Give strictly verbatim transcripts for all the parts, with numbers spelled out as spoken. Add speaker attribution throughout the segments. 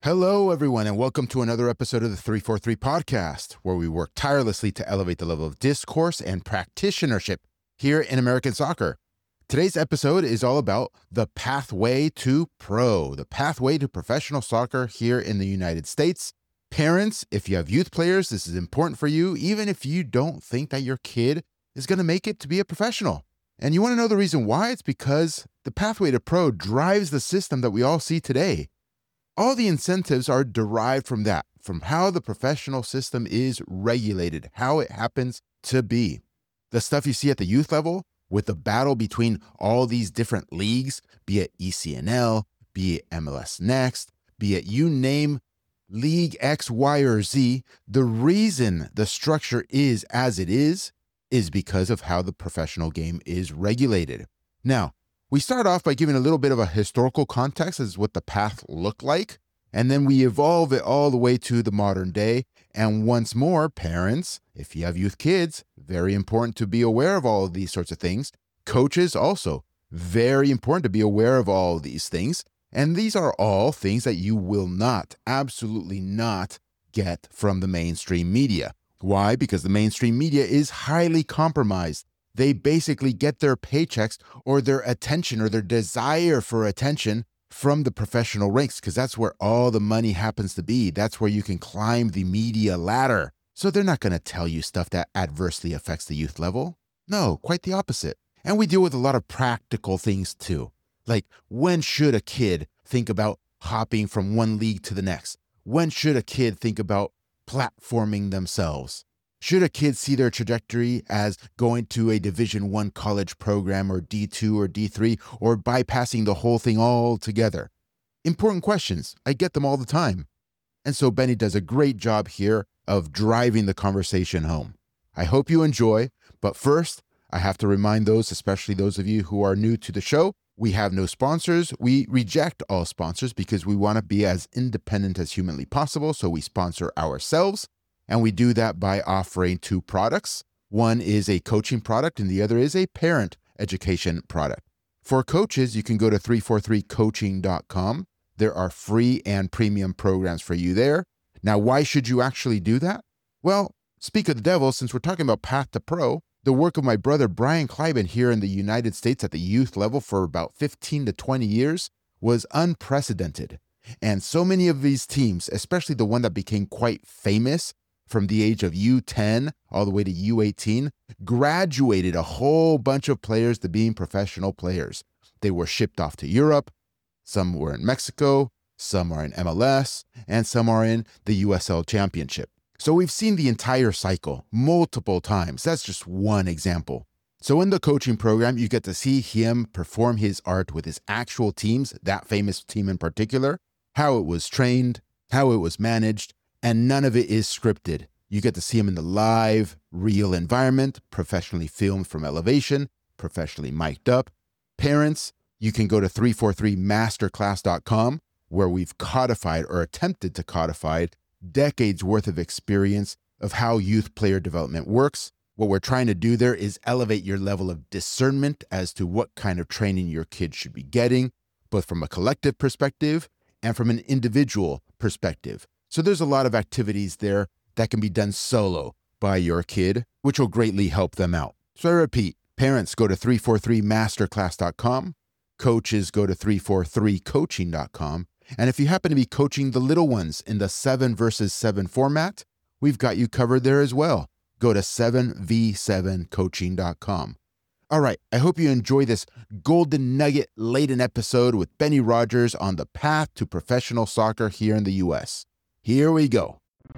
Speaker 1: Hello, everyone, and welcome to another episode of the three forty-three Podcast, where we work tirelessly to elevate the level of discourse and practitionership here in American soccer. Today's episode is all about the pathway to pro, the pathway to professional soccer here in the United States. Parents, if you have youth players, this is important for you, even if you don't think that your kid is going to make it to be a professional. And you want to know the reason why? It's because the pathway to pro drives the system that we all see today. All the incentives are derived from that, from how the professional system is regulated, how it happens to be. The stuff you see at the youth level with the battle between all these different leagues, be it E C N L, be it M L S Next, be it you name League X, Y, or Z, the reason the structure is as it is, is because of how the professional game is regulated. Now, we start off by giving a little bit of a historical context as what the path looked like, and then we evolve it all the way to the modern day. And once more, parents, if you have youth kids, very important to be aware of all of these sorts of things. Coaches also, very important to be aware of all of these things. And these are all things that you will not, absolutely not get from the mainstream media. Why? Because the mainstream media is highly compromised. They basically get their paychecks or their attention or their desire for attention from the professional ranks, because that's where all the money happens to be. That's where you can climb the media ladder. So they're not going to tell you stuff that adversely affects the youth level. No, quite the opposite. And we deal with a lot of practical things too. Like, when should a kid think about hopping from one league to the next? When should a kid think about platforming themselves? Should a kid see their trajectory as going to a Division One college program or D two or D three, or bypassing the whole thing altogether? Important questions. I get them all the time. And so Benny does a great job here of driving the conversation home. I hope you enjoy, but first, I have to remind those, especially those of you who are new to the show, we have no sponsors. We reject all sponsors because we want to be as independent as humanly possible, so we sponsor ourselves. And we do that by offering two products. One is a coaching product and the other is a parent education product. For coaches, you can go to three forty-three coaching dot com. There are free and premium programs for you there. Now, why should you actually do that? Well, speak of the devil, since we're talking about Path to Pro, the work of my brother Brian Kleiban here in the United States at the youth level for about fifteen to twenty years was unprecedented. And so many of these teams, especially the one that became quite famous, from the age of U ten all the way to U eighteen, graduated a whole bunch of players to being professional players. They were shipped off to Europe. Some were in Mexico, some are in M L S, and some are in the U S L Championship. So we've seen the entire cycle multiple times. That's just one example. So in the coaching program, you get to see him perform his art with his actual teams, that famous team in particular, how it was trained, how it was managed, and none of it is scripted. You get to see him in the live, real environment, professionally filmed from elevation, professionally mic'd up. Parents, you can go to three forty-three masterclass dot com, where we've codified or attempted to codify decades worth of experience of how youth player development works. What we're trying to do there is elevate your level of discernment as to what kind of training your kids should be getting, both from a collective perspective and from an individual perspective. So there's a lot of activities there that can be done solo by your kid, which will greatly help them out. So I repeat, parents, go to three forty-three masterclass dot com. Coaches, go to three forty-three coaching dot com. And if you happen to be coaching the little ones in the seven versus seven format, we've got you covered there as well. Go to seven v seven coaching dot com. All right, I hope you enjoy this golden nugget laden episode with Benny Rogers on the path to professional soccer here in the U S. Here we go.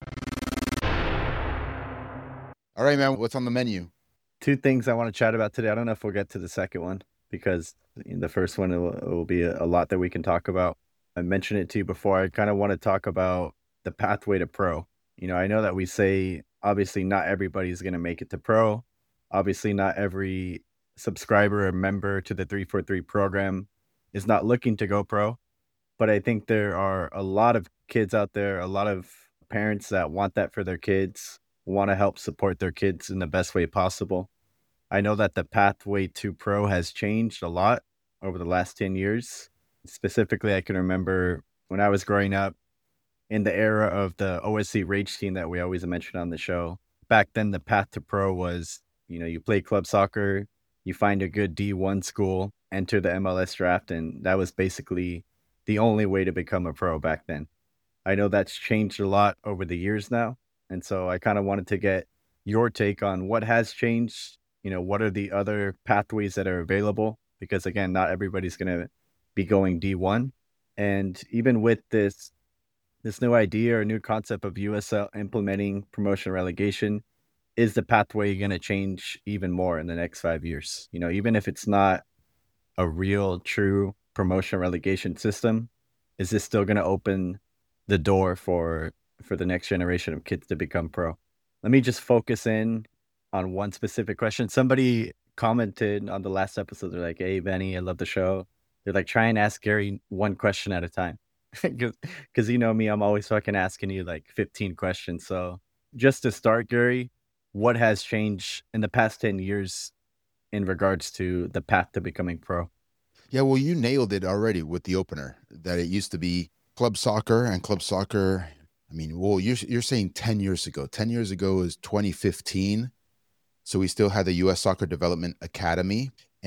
Speaker 1: All right, man, what's on the menu?
Speaker 2: Two things I want to chat about today. I don't know if we'll get to the second one because in the first one, it will, it will be a, a lot that we can talk about. I mentioned it to you before. I kind of want to talk about the pathway to pro. You know, I know that we say, obviously, not everybody's going to make it to pro. Obviously, not every subscriber or member to the three forty-three program is not looking to go pro. But I think there are a lot of kids out there, a lot of parents that want that for their kids, want to help support their kids in the best way possible. I know that the pathway to pro has changed a lot over the last ten years. Specifically, I can remember when I was growing up, in the era of the O S C Rage team that we always mention on the show. Back then, the path to pro was, you know, you play club soccer, you find a good D one school, enter the M L S draft, and that was basically the only way to become a pro back then. I know that's changed a lot over the years now, and so I kind of wanted to get your take on what has changed. You know, what are the other pathways that are available? Because again, not everybody's going to be going D one, and even with this this new idea or new concept of U S L implementing promotion relegation, is the pathway going to change even more in the next five years? You know, even if it's not a real, true promotion relegation system, is this still going to open the door for for the next generation of kids to become pro? Let me just focus in on one specific question. Somebody commented on the last episode. They're like, "Hey, Benny, I love the show." They're like, "Try and ask Gary one question at a time," because you know me, I'm always fucking asking you like fifteen questions. So just to start, Gary, what has changed in the past ten years in regards to the path to becoming pro?
Speaker 1: Yeah, well, you nailed it already with the opener, that it used to be club soccer, and club soccer, I mean, well, you're, you're saying ten years ago. ten years ago is twenty fifteen. So we still had the U S Soccer Development Academy,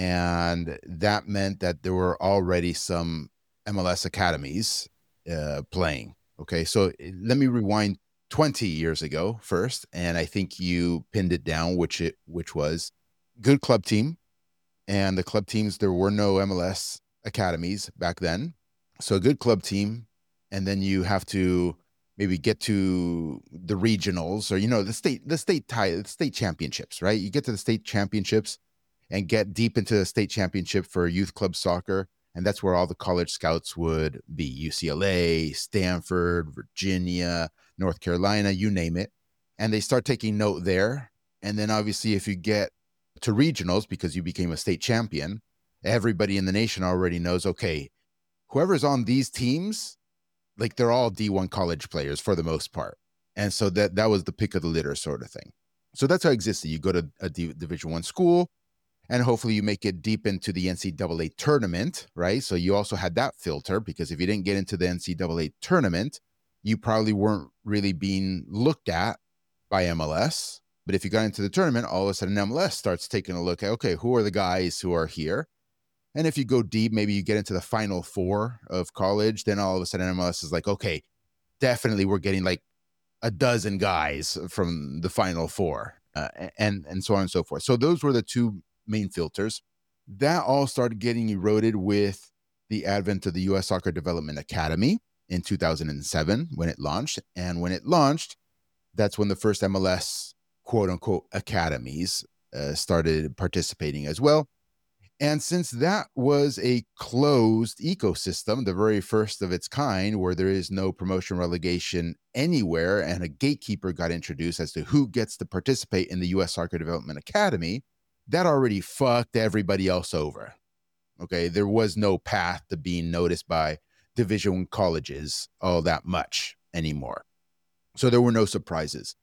Speaker 1: and that meant that there were already some M L S academies uh, playing. Okay, so let me rewind twenty years ago first, and I think you pinned it down, which it which was good club team, and the club teams, there were no M L S academies back then. So a good club team, and then you have to maybe get to the regionals, or, you know, the state, the state tie, the state championships, right? You get to the state championships and get deep into the state championship for youth club soccer. And that's where all the college scouts would be: U C L A, Stanford, Virginia, North Carolina, you name it. And they start taking note there. And then obviously if you get to regionals, because you became a state champion, everybody in the nation already knows, okay, whoever's on these teams, like, they're all D one college players for the most part. And so that that was the pick of the litter sort of thing. So that's how it existed. You go to a D, Division One school, and hopefully you make it deep into the N C double A tournament, right? So you also had that filter, because if you didn't get into the N C double A tournament, you probably weren't really being looked at by M L S. But if you got into the tournament, all of a sudden M L S starts taking a look at, okay, who are the guys who are here? And if you go deep, maybe you get into the final four of college, then all of a sudden M L S is like, okay, definitely we're getting like a dozen guys from the final four, uh, and, and so on and so forth. So those were the two main filters. That all started getting eroded with the advent of the U S Soccer Development Academy in two thousand seven when it launched. And when it launched, that's when the first M L S quote unquote academies uh, started participating as well. And since that was a closed ecosystem, the very first of its kind, where there is no promotion relegation anywhere, and a gatekeeper got introduced as to who gets to participate in the U S Soccer Development Academy, that already fucked everybody else over. Okay, there was no path to being noticed by Division One colleges all that much anymore. So there were no surprises.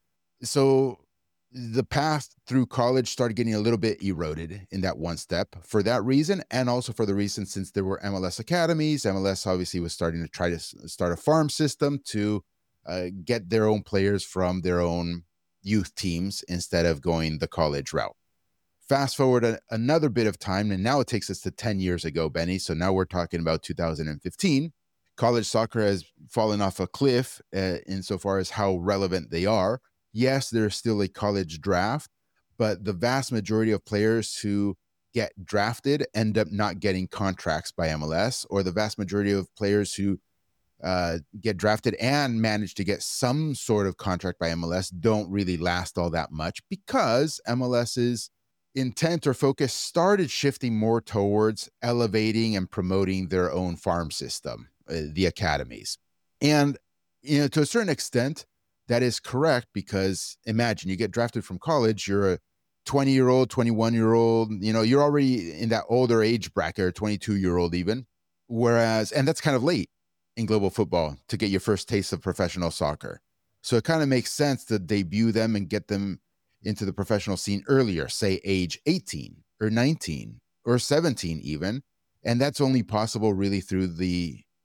Speaker 1: So the path through college started getting a little bit eroded in that one step for that reason, and also for the reason, since there were M L S academies, M L S obviously was starting to try to start a farm system to uh, get their own players from their own youth teams instead of going the college route. Fast forward a, another bit of time, and now it takes us to ten years ago, Benny. So now we're talking about two thousand fifteen. College soccer has fallen off a cliff uh, insofar as how relevant they are. Yes, there's still a college draft, but the vast majority of players who get drafted end up not getting contracts by M L S, or the vast majority of players who uh, get drafted and manage to get some sort of contract by M L S don't really last all that much, because MLS's intent or focus started shifting more towards elevating and promoting their own farm system, uh, the academies. And, you know, to a certain extent, that is correct, because imagine you get drafted from college, you're a twenty year old, twenty-one year old, you know, you're already in that older age bracket, or twenty-two year old even. Whereas, and that's kind of late in global football to get your first taste of professional soccer. So it kind of makes sense to debut them and get them into the professional scene earlier, say age eighteen or nineteen or seventeen even. And that's only possible really through the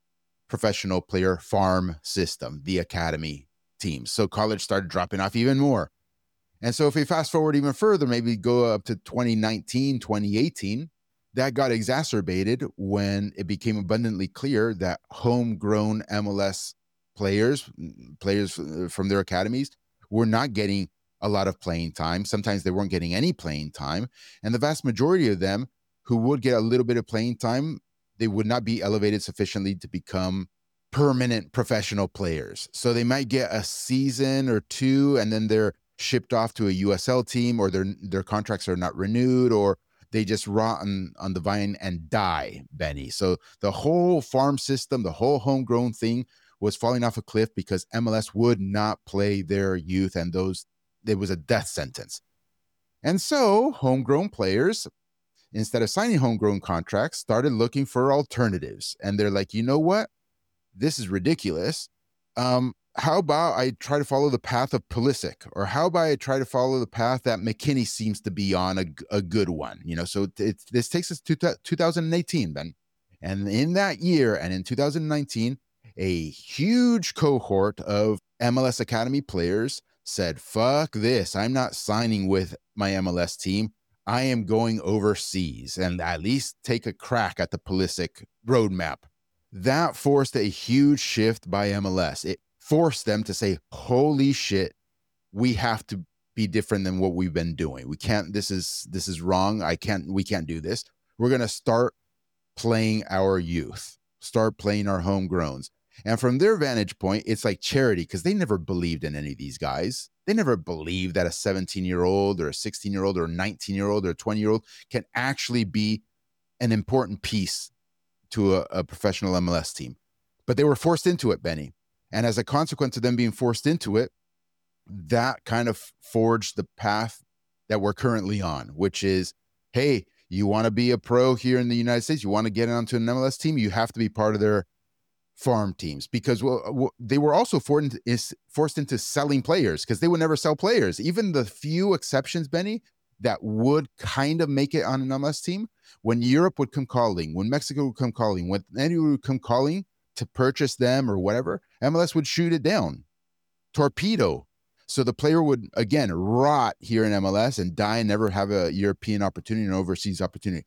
Speaker 1: professional player farm system, the academy teams. So college started dropping off even more. And so if we fast forward even further, maybe go up to twenty nineteen, twenty eighteen, that got exacerbated when it became abundantly clear that homegrown M L S players, players from their academies, were not getting a lot of playing time. Sometimes they weren't getting any playing time. And the vast majority of them who would get a little bit of playing time, they would not be elevated sufficiently to become permanent professional players. So they might get a season or two, and then they're shipped off to a U S L team, or their their contracts are not renewed, or they just rot on, on the vine and die, Benny. So the whole farm system, the whole homegrown thing was falling off a cliff because M L S would not play their youth, and those it was a death sentence. And so homegrown players, instead of signing homegrown contracts, started looking for alternatives. And they're like, you know what? This is ridiculous. Um, how about I try to follow the path of Pulisic? Or how about I try to follow the path that McKinney seems to be on, a, a good one? You know, so it, this takes us to two thousand eighteen, Ben. And in that year, and in two thousand nineteen, a huge cohort of M L S Academy players said, fuck this. I'm not signing with my M L S team. I am going overseas and at least take a crack at the Pulisic roadmap. That forced a huge shift by M L S. It forced them to say, holy shit, we have to be different than what we've been doing. We can't, this is, this is wrong. I can't, we can't do this. We're going to start playing our youth, start playing our homegrowns. And from their vantage point, it's like charity, because they never believed in any of these guys. They never believed that a seventeen-year-old or a sixteen-year-old or a nineteen-year-old or a twenty-year-old can actually be an important piece to a, a professional M L S team. But they were forced into it, Benny. And as a consequence of them being forced into it, that kind of forged the path that we're currently on, which is, hey, you want to be a pro here in the United States, you want to get onto an M L S team, you have to be part of their farm teams, because well, they were also forced, is forced into selling players, because they would never sell players. Even the few exceptions, Benny, that would kind of make it on an M L S team, when Europe would come calling, when Mexico would come calling, when anyone would come calling to purchase them or whatever, M L S would shoot it down, torpedo. So the player would, again, rot here in M L S and die and never have a European opportunity, an overseas opportunity.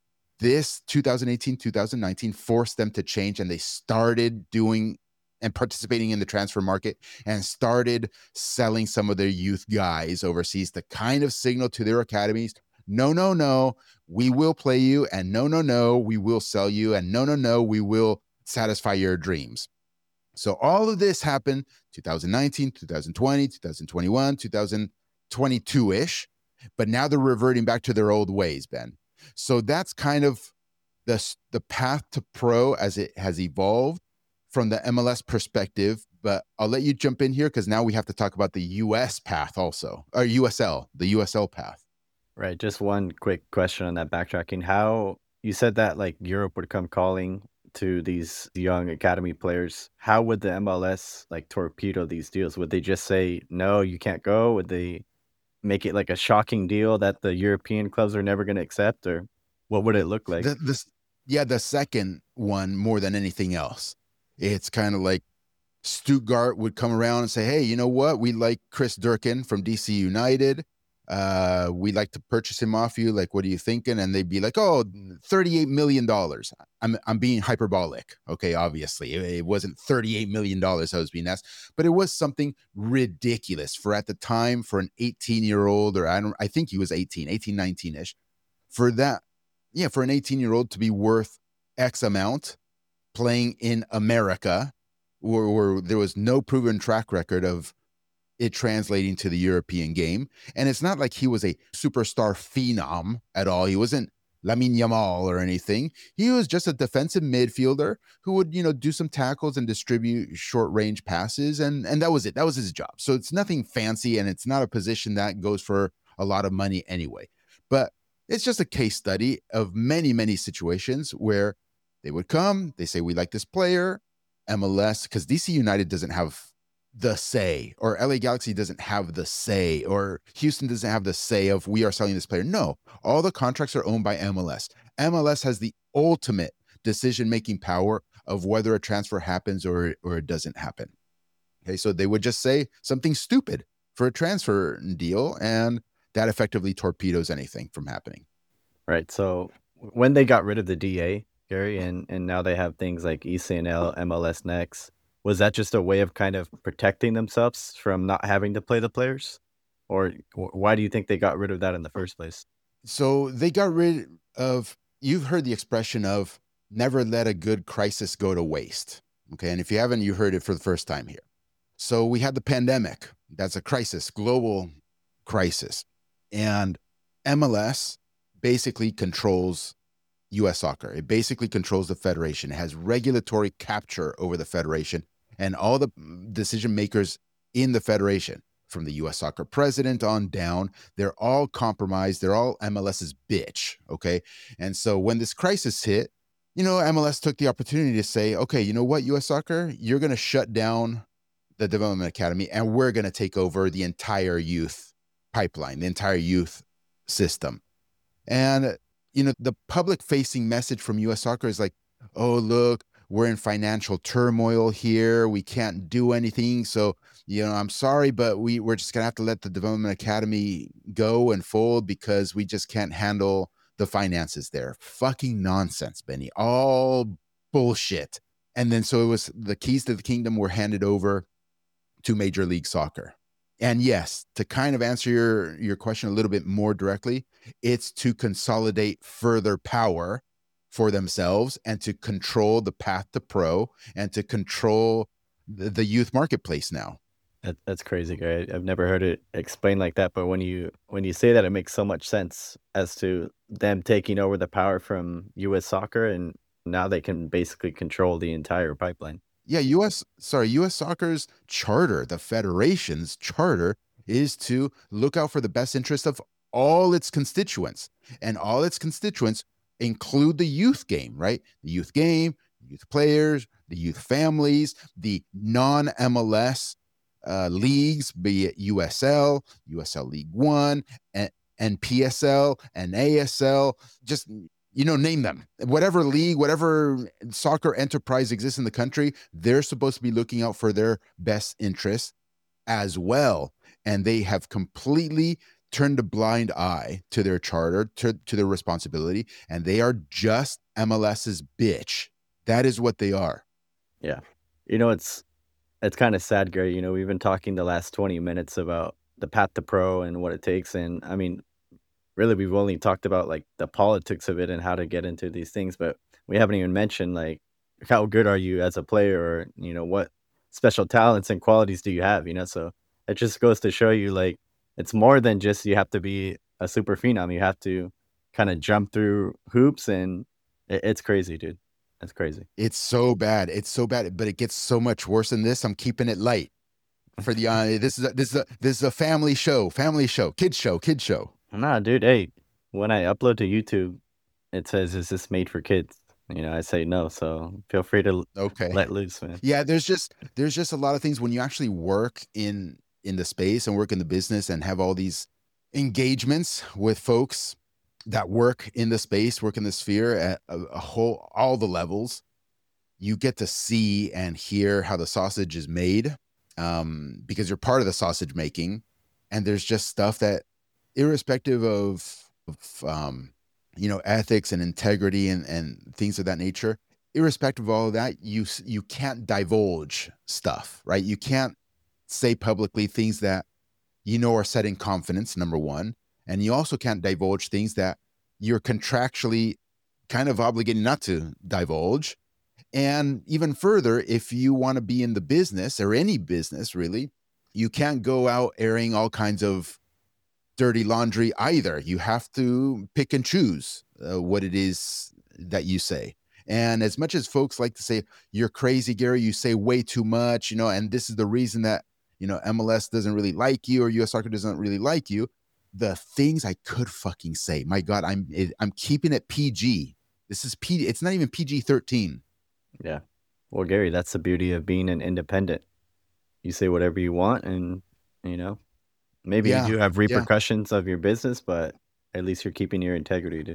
Speaker 1: This two thousand eighteen, two thousand nineteen forced them to change, and they started doing and participating in the transfer market and started selling some of their youth guys overseas to kind of signal to their academies, no, no, no, we will play you, and no, no, no, we will sell you, and no, no, no, we will satisfy your dreams. So all of this happened two thousand nineteen, two thousand twenty, two thousand twenty-one, two thousand twenty-two-ish, but now they're reverting back to their old ways, Ben. So that's kind of the, the path to pro as it has evolved from the M L S perspective. But I'll let you jump in here, because now we have to talk about the U S path also, or U S L, the U S L path.
Speaker 2: Right. Just one quick question on that, backtracking. How you said that like Europe would come calling to these young academy players. How would the M L S like torpedo these deals? Would they just say, no, you can't go? Would they make it like a shocking deal that the European clubs are never going to accept, or what would it look like?
Speaker 1: The, this, yeah, the second one more than anything else. It's kind of like Stuttgart would come around and say, hey, you know what? We like Chris Durkin from D C United. Uh, we'd like to purchase him off you. Like, what are you thinking? And they'd be like, oh, thirty-eight million dollars. I'm I'm being hyperbolic. Okay, obviously. It, it wasn't thirty-eight million dollars I was being asked, but it was something ridiculous for at the time for an eighteen-year-old, or I don't I think he was eighteen, eighteen, nineteen-ish. For that, yeah, for an eighteen-year-old to be worth X amount playing in America, where, where there was no proven track record of it translating to the European game. And it's not like he was a superstar phenom at all. He wasn't Lamine Yamal or anything. He was just a defensive midfielder who would, you know, do some tackles and distribute short range passes. And, and that was it. That was his job. So it's nothing fancy, and it's not a position that goes for a lot of money anyway. But it's just a case study of many, many situations where they would come, they say, we like this player, M L S, because D C United doesn't have the say, or L A Galaxy doesn't have the say, or Houston doesn't have the say of we are selling this player. No, all the contracts are owned by M L S. M L S has the ultimate decision-making power of whether a transfer happens or, or it doesn't happen. Okay, so they would just say something stupid for a transfer deal, and that effectively torpedoes anything from happening.
Speaker 2: Right. So when they got rid of the D A, Gary, and and now they have things like E C N L, M L S Next, was that just a way of kind of protecting themselves from not having to play the players? Or wh- why do you think they got rid of that in the first place?
Speaker 1: So they got rid of, you've heard the expression of never let a good crisis go to waste. Okay. And if you haven't, you heard it for the first time here. So we had the pandemic. That's a crisis, global crisis. And M L S basically controls U S soccer. It basically controls the federation. It has regulatory capture over the federation and all the decision makers in the federation, from the U S soccer president on down. They're all compromised. They're all MLS's bitch. Okay. And so when this crisis hit, you know, M L S took the opportunity to say, okay, you know what, U S soccer, you're going to shut down the development academy and we're going to take over the entire youth pipeline, the entire youth system. And, you know, the public facing message from U S soccer is like, oh, look, we're in financial turmoil here. We can't do anything. So, you know, I'm sorry, but we, we're just going to have to let the development academy go and fold because we just can't handle the finances there. Fucking nonsense, Benny. All bullshit. And then so it was, the keys to the kingdom were handed over to Major League Soccer. And yes, to kind of answer your, your question a little bit more directly, it's to consolidate further power for themselves and to control the path to pro and to control the, the youth marketplace now.
Speaker 2: That, that's crazy, Gary. I've never heard it explained like that, but when you when you say that, it makes so much sense as to them taking over the power from U S soccer, and now they can basically control the entire pipeline.
Speaker 1: Yeah, U S sorry, U S soccer's charter, the federation's charter, is to look out for the best interest of all its constituents. And all its constituents include the youth game, right? The youth game, youth players, the youth families, the non-M L S uh, leagues, be it U S L, U S L League One, and, and P S L, and A S L, just, you know, name them. Whatever league, whatever soccer enterprise exists in the country, they're supposed to be looking out for their best interests as well. And they have completely turned a blind eye to their charter, to, to their responsibility, and they are just MLS's bitch. That is what they are.
Speaker 2: Yeah. You know, it's it's kind of sad, Gary. You know, we've been talking the last twenty minutes about the path to pro and what it takes. And I mean, really, we've only talked about like the politics of it and how to get into these things, but we haven't even mentioned like how good are you as a player, or, you know, what special talents and qualities do you have, you know? So it just goes to show you like it's more than just you have to be a super phenom. You have to kind of jump through hoops, and it, it's crazy, dude. It's crazy.
Speaker 1: It's so bad. It's so bad, but it gets so much worse than this. I'm keeping it light for the uh, this is a, this is a, this is a family show, family show, kids show, kids show.
Speaker 2: Nah, dude. Hey, when I upload to YouTube, it says, "Is this made for kids?" You know, I say no. So feel free to
Speaker 1: Okay.
Speaker 2: let loose, man.
Speaker 1: Yeah, there's just there's just a lot of things when you actually work in in the space and work in the business and have all these engagements with folks that work in the space, work in the sphere at a, a whole all the levels. You get to see and hear how the sausage is made, um, because you're part of the sausage making, and there's just stuff that, irrespective of, of um, you know, ethics and integrity and, and things of that nature, irrespective of all of that, you you can't divulge stuff, right? You can't say publicly things that you know are set in confidence, number one, and you also can't divulge things that you're contractually kind of obligated not to divulge. And even further, if you want to be in the business, or any business really, you can't go out airing all kinds of dirty laundry either. You have to pick and choose uh, what it is that you say. And as much as folks like to say, you're crazy, Gary, you say way too much, you know, and this is the reason that, you know, M L S doesn't really like you, or U S soccer doesn't really like you. The things I could fucking say, my God, I'm, I'm keeping it P G. This is P, it's not even P G thirteen.
Speaker 2: Yeah. Well, Gary, that's the beauty of being an independent. You say whatever you want, and, you know, maybe you
Speaker 1: Yeah,
Speaker 2: do have
Speaker 1: yeah.
Speaker 2: repercussions of your business, but at least you're keeping your integrity, dude.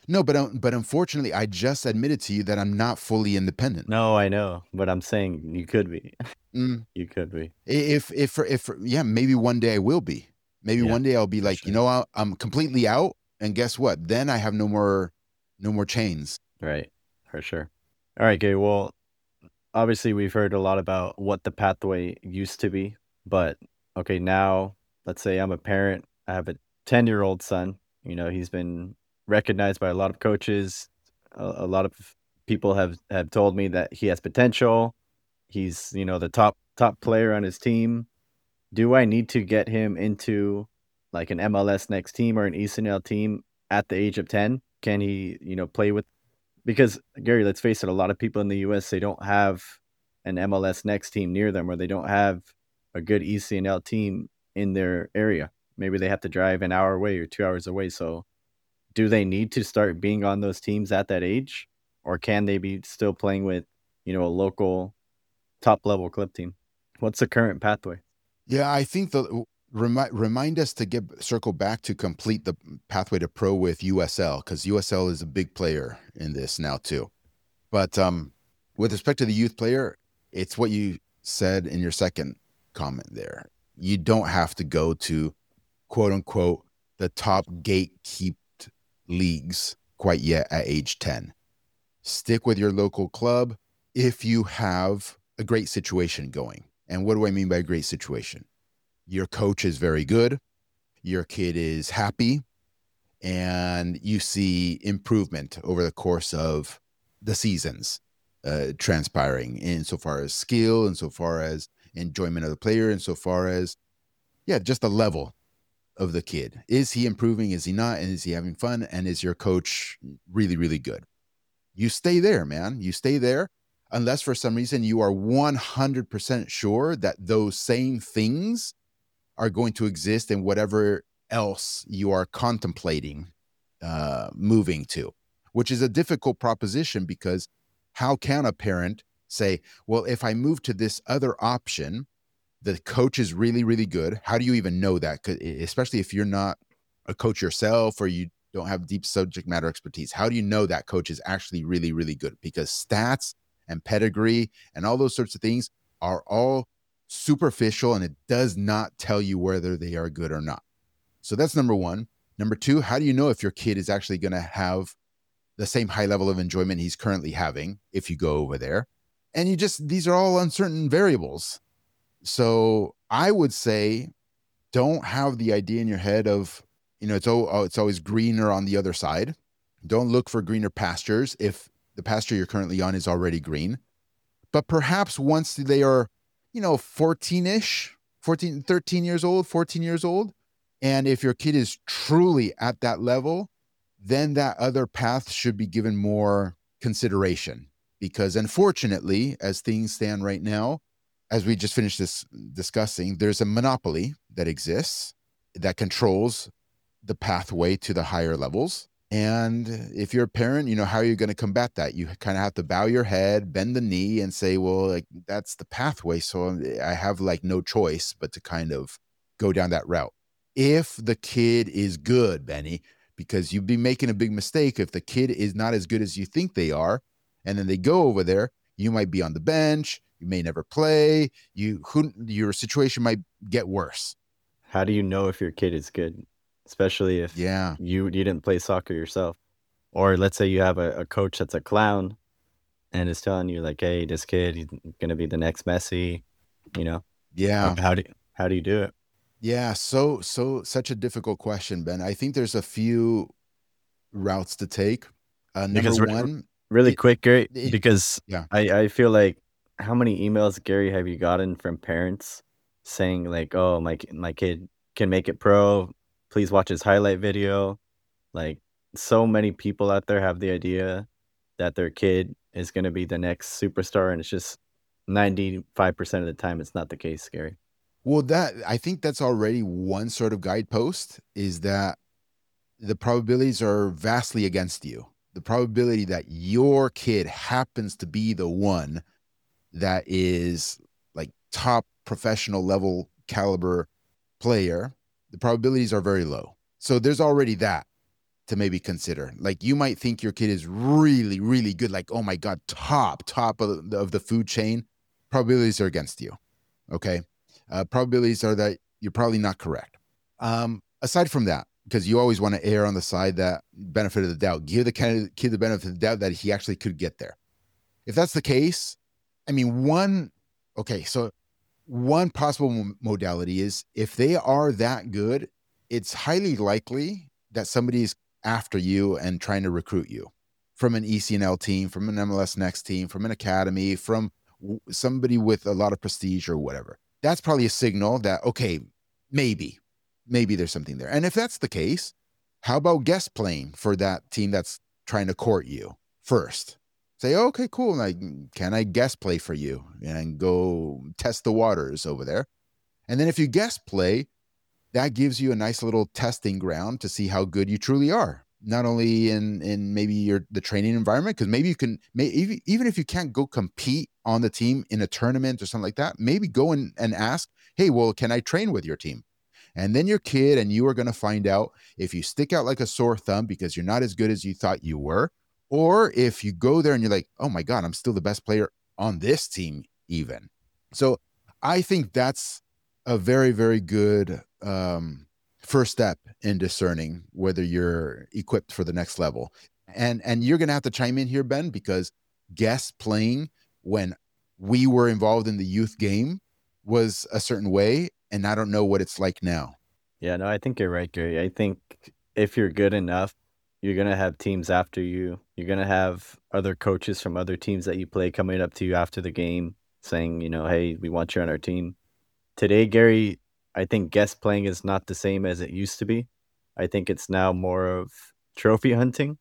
Speaker 1: No, but um, but unfortunately, I just admitted to you that I'm not fully independent.
Speaker 2: No, I know, but I'm saying you could be.
Speaker 1: Mm.
Speaker 2: You could be.
Speaker 1: If if if yeah, maybe one day I will be. Maybe
Speaker 2: Yeah,
Speaker 1: one day I'll be
Speaker 2: for
Speaker 1: like, you
Speaker 2: sure.
Speaker 1: know, I'll, I'm completely out, and guess what? Then I have no more, no more chains.
Speaker 2: Right, for sure. All right, Gary. Well, obviously we've heard a lot about what the pathway used to be, but okay, now let's say I'm a parent. I have a ten-year-old son. You know, he's been recognized by a lot of coaches. A, a lot of people have have told me that he has potential. He's, you know, the top top player on his team. Do I need to get him into like an M L S next team or an E C N L team at the age of ten? Can he, you know, play with because Gary, let's face it, a lot of people in the U S they don't have an M L S next team near them, or they don't have a good E C N L team in their area. Maybe they have to drive an hour away or two hours away. So, do they need to start being on those teams at that age, or can they be still playing with, you know, a local top level club team? What's the current pathway?
Speaker 1: Yeah, I think the remind remind us to get circle back to complete the pathway to pro with U S L, because U S L is a big player in this now too. But um, with respect to the youth player, it's what you said in your second comment there. You don't have to go to quote unquote the top gatekept leagues quite yet at age ten. Stick with your local club if you have a great situation going. And what do I mean by a great situation? Your coach is very good, your kid is happy, and you see improvement over the course of the seasons uh, transpiring insofar as skill, insofar as enjoyment of the player, insofar as, yeah, just the level of the kid. Is he improving? Is he not? And is he having fun? And is your coach really, really good? You stay there, man. You stay there unless for some reason you are one hundred percent sure that those same things are going to exist in whatever else you are contemplating uh, moving to, which is a difficult proposition because how can a parent say, well, if I move to this other option, the coach is really, really good. How do you even know that? 'Cause especially if you're not a coach yourself or you don't have deep subject matter expertise. How do you know that coach is actually really, really good? Because stats and pedigree and all those sorts of things are all superficial, and it does not tell you whether they are good or not. So that's number one. Number two, how do you know if your kid is actually going to have the same high level of enjoyment he's currently having if you go over there? And you just, these are all uncertain variables. So I would say don't have the idea in your head of, you know, it's, oh, it's always greener on the other side. Don't look for greener pastures if the pasture you're currently on is already green. But perhaps once they are, you know, fourteen-ish, fourteen, thirteen years old, fourteen years old, and if your kid is truly at that level, then that other path should be given more consideration. Because unfortunately, as things stand right now, as we just finished this discussing, there's a monopoly that exists that controls the pathway to the higher levels. And if you're a parent, you know, how are you going to combat that? You kind of have to bow your head, bend the knee, and say, well, like, that's the pathway. So I have like no choice but to kind of go down that route. If the kid is good, Benny, because you'd be making a big mistake if the kid is not as good as you think they are, and then they go over there, you might be on the bench, you may never play, you who, your situation might get worse.
Speaker 2: How do you know if your kid is good? Especially if
Speaker 1: Yeah.
Speaker 2: you you didn't play soccer yourself. Or let's say you have a, a coach that's a clown and is telling you like, hey, this kid, he's gonna be the next Messi, you know? How,
Speaker 1: Yeah.
Speaker 2: how do how do you do it?
Speaker 1: Yeah, so so such a difficult question, Ben. I think there's a few routes to take. Uh, number
Speaker 2: Because re-
Speaker 1: one,
Speaker 2: really
Speaker 1: it,
Speaker 2: quick, Gary,
Speaker 1: it,
Speaker 2: because
Speaker 1: yeah,
Speaker 2: I, I feel like how many emails, Gary, have you gotten from parents saying like, oh, my ki- my kid can make it pro. Please watch his highlight video. Like so many people out there have the idea that their kid is going to be the next superstar, and it's just ninety-five percent of the time it's not the case, Gary.
Speaker 1: well, that I think that's already one sort of guidepost is that the probabilities are vastly against you. The probability that your kid happens to be the one that is like top professional level caliber player, the probabilities are very low. So there's already that. to maybe consider. Like you might think your kid is really, really good. Like, oh my God, top, top of the, of the food chain. Probabilities are against you. Okay. Uh, probabilities are that you're probably not correct. Um, aside from that, because you always want to err on the side that benefit of the doubt, give the kid the benefit of the doubt that he actually could get there. If that's the case, I mean, one, okay, so one possible modality is if they are that good, it's highly likely that somebody's after you and trying to recruit you from an E C N L team, from an M L S Next team, from an academy, from somebody with a lot of prestige or whatever. That's probably a signal that, okay, maybe, maybe there's something there. And if that's the case, how about guest playing for that team that's trying to court you first? Say, oh, okay, cool. Like, can I guest play for you and go test the waters over there? And then if you guest play, that gives you a nice little testing ground to see how good you truly are. Not only in in maybe your the training environment, because maybe you can, may, even, even if you can't go compete on the team in a tournament or something like that, maybe go in and ask, hey, well, can I train with your team? And then your kid and you are going to find out if you stick out like a sore thumb because you're not as good as you thought you were, or if you go there and you're like, oh my God, I'm still the best player on this team even. So I think that's a very, very good um, first step in discerning whether you're equipped for the next level. And and you're going to have to chime in here, Ben, because guest playing when we were involved in the youth game was a certain way, and I don't know what it's like now.
Speaker 2: Yeah, no, I think you're right, Gary. I think if you're good enough, you're going to have teams after you. You're going to have other coaches from other teams that you play coming up to you after the game saying, you know, hey, we want you on our team. Today, Gary, I think guest playing is not the same as it used to be. I think it's now more of trophy hunting.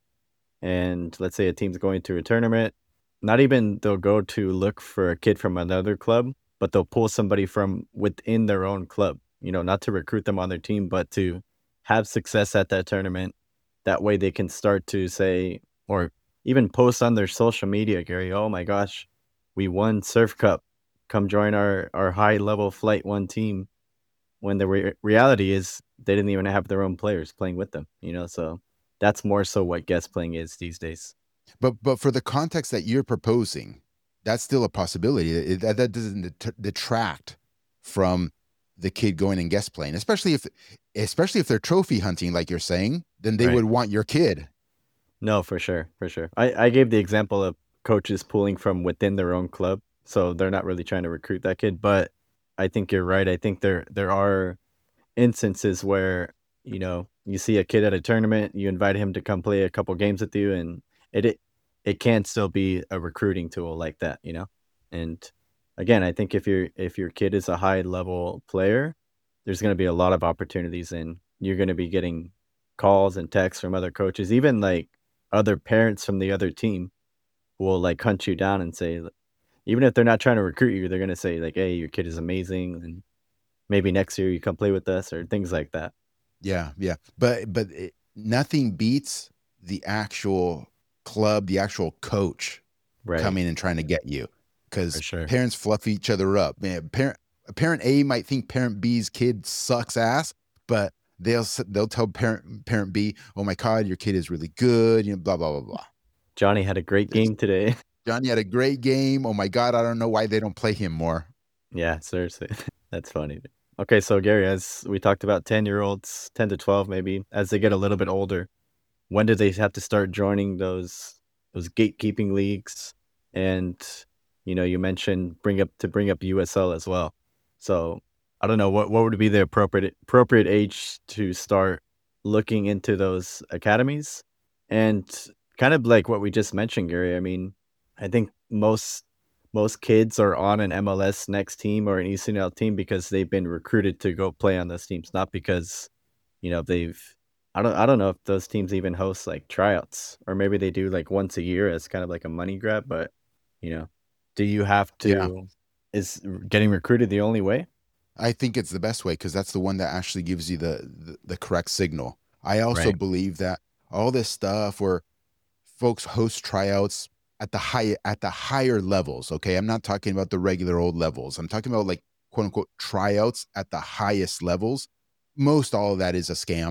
Speaker 2: And let's say a team's going to a tournament, not even they'll go to look for a kid from another club, but they'll pull somebody from within their own club, you know, not to recruit them on their team, but to have success at that tournament. That way they can start to say, or even post on their social media, Gary, oh my gosh, we won Surf Cup. Come join our, our high level Flight One team. When the re- reality is they didn't even have their own players playing with them, you know, so that's more so what guest playing is these days.
Speaker 1: But but for the context that you're proposing, that's still a possibility. It, that, that doesn't det- detract from the kid going and guest playing, especially if especially if they're trophy hunting, like you're saying, then they
Speaker 2: Right.
Speaker 1: would want your kid.
Speaker 2: No, for sure, for sure. I, I gave the example of coaches pulling from within their own club, so they're not really trying to recruit that kid. But I think you're right. I think there there are instances where, you know, you see a kid at a tournament, you invite him to come play a couple games with you, and it it, it can still be a recruiting tool like that, you know. And again, I think if your if your kid is a high level player, there's going to be a lot of opportunities, and you're going to be getting calls and texts from other coaches, even like other parents from the other team will like hunt you down and say, even if they're not trying to recruit you, they're going to say like, hey, your kid is amazing, and maybe next year you come play with us, or things like that.
Speaker 1: Yeah, yeah. But but it, nothing beats the actual club, the actual coach
Speaker 2: Right.
Speaker 1: coming and trying to get you, because
Speaker 2: For sure.
Speaker 1: parents fluff each other up. Man, parent parent A might think parent B's kid sucks ass, but they'll s- they'll tell parent parent B, "Oh my God, your kid is really good." You know, blah blah blah blah.
Speaker 2: Johnny had a great
Speaker 1: It's-
Speaker 2: game today.
Speaker 1: Johnny had a great game. Oh my God, I don't know why they don't play him more.
Speaker 2: Yeah, seriously. That's funny. Okay, so Gary, as we talked about ten year olds, ten to twelve maybe, as they get a little bit older, when do they have to start joining those those gatekeeping leagues? And you know, you mentioned bring up to bring up U S L as well. So I don't know what what would be the appropriate appropriate age to start looking into those academies, and kind of like what we just mentioned, Gary. I mean, I think most most kids are on an M L S Next team or an E C N L team because they've been recruited to go play on those teams, not because, you know, they've I don't I don't know if those teams even host like tryouts, or maybe they do like once a year as kind of like a money grab, but you know, do you have
Speaker 1: Yeah.
Speaker 2: to is getting recruited the only way?
Speaker 1: I think it's the best way because that's the one that actually gives you the, the, the correct signal. I also
Speaker 2: Right.
Speaker 1: believe that all this stuff where folks host tryouts at the high at the higher levels, okay? I'm not talking about the regular old levels. I'm talking about like quote unquote tryouts at the highest levels. Most all of that is a scam.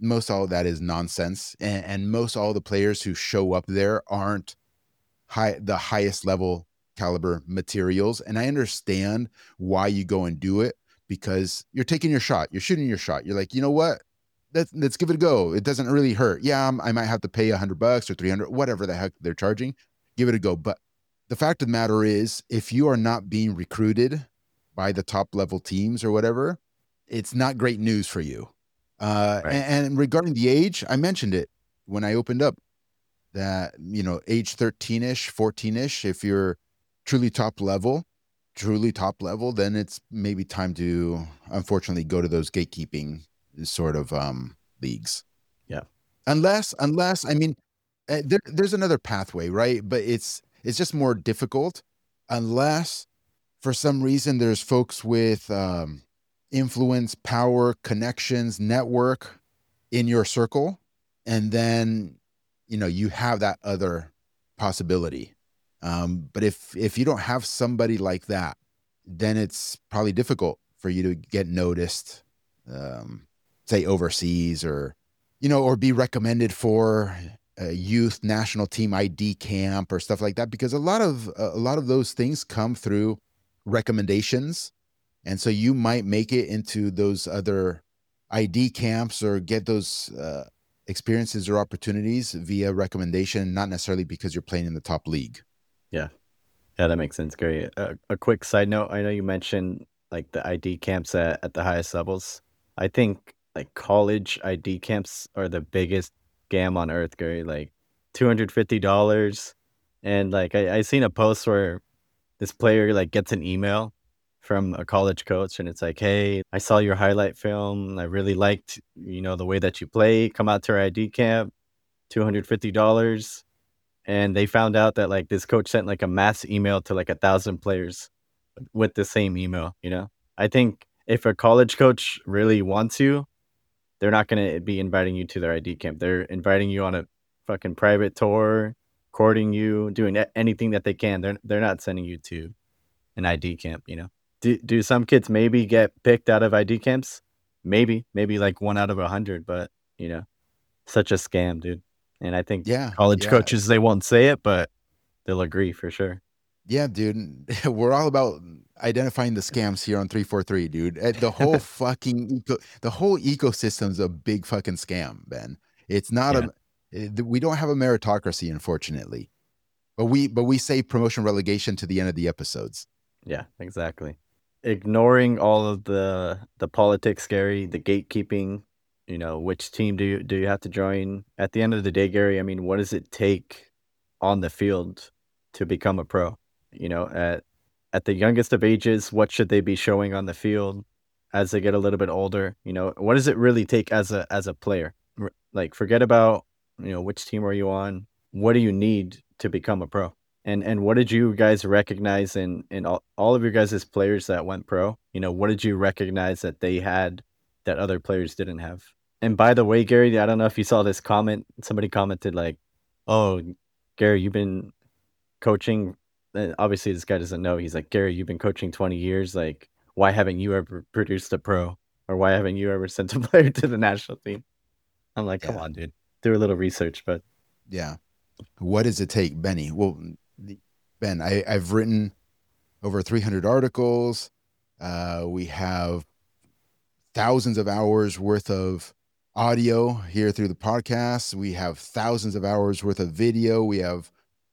Speaker 1: most all of that is nonsense. And, and most all the players who show up there aren't high, the highest level caliber materials. And I understand why you go and do it, because you're taking your shot, you're shooting your shot. You're like, you know what? Let's, let's give it a go. It doesn't really hurt. Yeah, I'm, I might have to pay a hundred bucks or three hundred, whatever the heck they're charging. Give it a go. But the fact of the matter is, if you are not being recruited by the top level teams or whatever, it's not great news for you. Uh,
Speaker 2: Right.
Speaker 1: and, and regarding the age, I mentioned it when I opened up that, you know, age thirteen-ish, fourteen-ish, if you're truly top level, truly top level, then it's maybe time to, unfortunately, go to those gatekeeping sort of um, leagues.
Speaker 2: Yeah.
Speaker 1: Unless, unless, I mean, uh, there, there's another pathway, right? But it's, it's just more difficult unless for some reason there's folks with um, influence, power, connections, network in your circle. And then, you know, you have that other possibility. Um, but if, if you don't have somebody like that, then it's probably difficult for you to get noticed, um, say overseas, or, you know, or be recommended for a youth national team I D camp or stuff like that, because a lot of, a lot of those things come through recommendations. And so you might make it into those other I D camps or get those, uh, experiences or opportunities via recommendation, not necessarily because you're playing in the top league.
Speaker 2: Yeah. Yeah, that makes sense, Gary. A, a quick side note, I know you mentioned like the I D camps at, at the highest levels. I think like college I D camps are the biggest scam on earth, Gary. Like two hundred fifty dollars. And like I, I seen a post where this player like gets an email from a college coach and it's like, hey, I saw your highlight film. I really liked, you know, the way that you play. Come out to our I D camp, two hundred fifty dollars. And they found out that like this coach sent like a mass email to like a thousand players with the same email, you know? I think if a college coach really wants you, they're not going to be inviting you to their I D camp. They're inviting you on a fucking private tour, courting you, doing a- anything that they can. They're they're not sending you to an I D camp, you know? Do, do some kids maybe get picked out of I D camps? Maybe, maybe like one out of a hundred, but you know, such a scam, dude. And I think
Speaker 1: Yeah.
Speaker 2: college
Speaker 1: Yeah.
Speaker 2: coaches, they won't say it, but they'll agree for sure.
Speaker 1: Yeah, dude. We're all about identifying the scams here on three forty-three, dude. Uh, The whole fucking eco, the whole ecosystem's a big fucking scam, Ben. It's not
Speaker 2: Yeah.
Speaker 1: a, uh, we don't have a meritocracy, unfortunately. But we but we say promotion relegation to the end of the episodes.
Speaker 2: Yeah, exactly. Ignoring all of the the politics, Gary, the gatekeeping, you know, which team do you do you have to join? At the end of the day, Gary, I mean, what does it take on the field to become a pro? You know, at at the youngest of ages, what should they be showing on the field? As they get a little bit older, you know, what does it really take as a as a player? R- Like, forget about, you know, which team are you on? What do you need to become a pro? And and what did you guys recognize in in all, all of your guys' players that went pro? You know, what did you recognize that they had that other players didn't have? And by the way, Gary, I don't know if you saw this comment. Somebody commented like, "Oh, Gary, you've been coaching." And obviously, this guy doesn't know. He's like, "Gary, you've been coaching twenty years. Like, why haven't you ever produced a pro, or why haven't you ever sent a player to the national team?" I'm like, "Come
Speaker 1: Yeah.
Speaker 2: on, dude. Do a little research." But
Speaker 1: Yeah. What does it take, Benny? Well, the- Ben, I, I've written over three hundred articles. Uh, we have thousands of hours worth of audio here through the podcast. We have thousands of hours worth of video. We have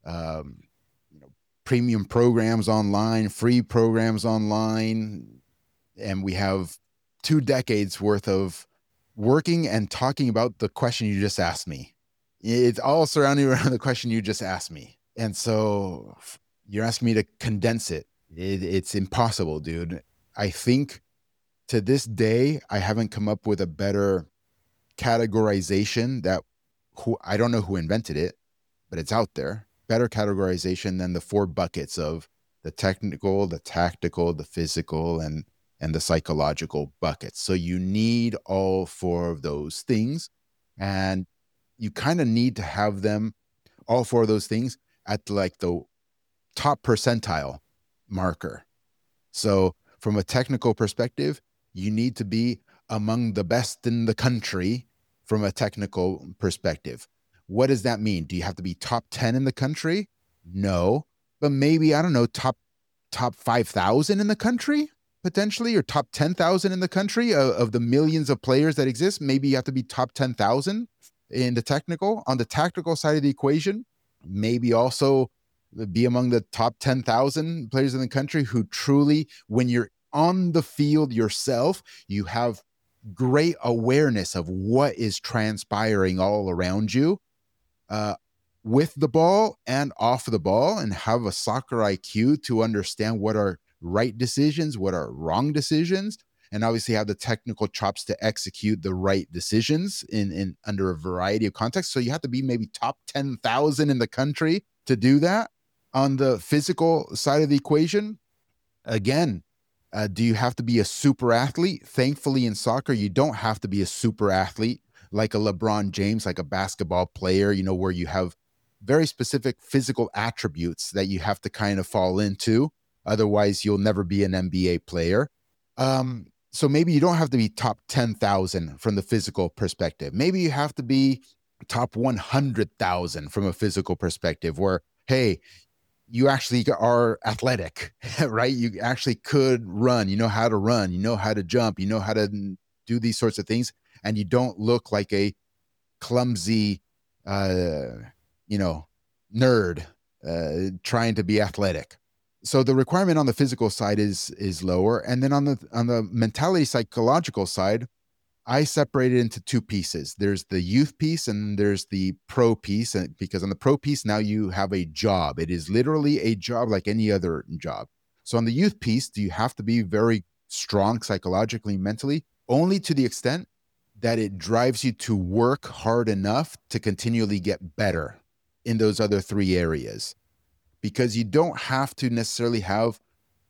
Speaker 1: um, you know, premium programs online, free programs online, and we have two decades worth of working and talking about the question you just asked me. It's all surrounding around the question you just asked me. And so you're asking me to condense it. it it's impossible, dude. I think to this day, I haven't come up with a better categorization that who I don't know who invented it, but it's out there. Better categorization than the four buckets of the technical, the tactical, the physical, and and the psychological buckets. So you need all four of those things, and you kind of need to have them, all four of those things, at like the top percentile marker. So from a technical perspective, you need to be among the best in the country from a technical perspective. What does that mean? Do you have to be top ten in the country? No, but maybe, I don't know, top top five thousand in the country, potentially, or top ten thousand in the country of, of the millions of players that exist. Maybe you have to be top ten thousand in the technical. On the tactical side of the equation, maybe also be among the top ten thousand players in the country who truly, when you're on the field yourself, you have great awareness of what is transpiring all around you, uh, with the ball and off the ball, and have a soccer I Q to understand what are right decisions, what are wrong decisions, and obviously have the technical chops to execute the right decisions in, in under a variety of contexts. So you have to be maybe top ten thousand in the country to do that. On the physical side of the equation, again, uh, do you have to be a super athlete? Thankfully, in soccer, you don't have to be a super athlete like a LeBron James, like a basketball player, you know, where you have very specific physical attributes that you have to kind of fall into. Otherwise, you'll never be an N B A player. Um, so maybe you don't have to be top ten thousand from the physical perspective. Maybe you have to be top one hundred thousand from a physical perspective where, hey, you actually are athletic, right? You actually could run, you know how to run, you know how to jump, you know how to do these sorts of things. And you don't look like a clumsy, uh, you know, nerd uh, trying to be athletic. So the requirement on the physical side is is lower. And then on the on the mentality, psychological side, I separate it into two pieces. There's the youth piece and there's the pro piece. And because on the pro piece, now you have a job. It is literally a job like any other job. So on the youth piece, do you have to be very strong psychologically, mentally, only to the extent that it drives you to work hard enough to continually get better in those other three areas. Because you don't have to necessarily have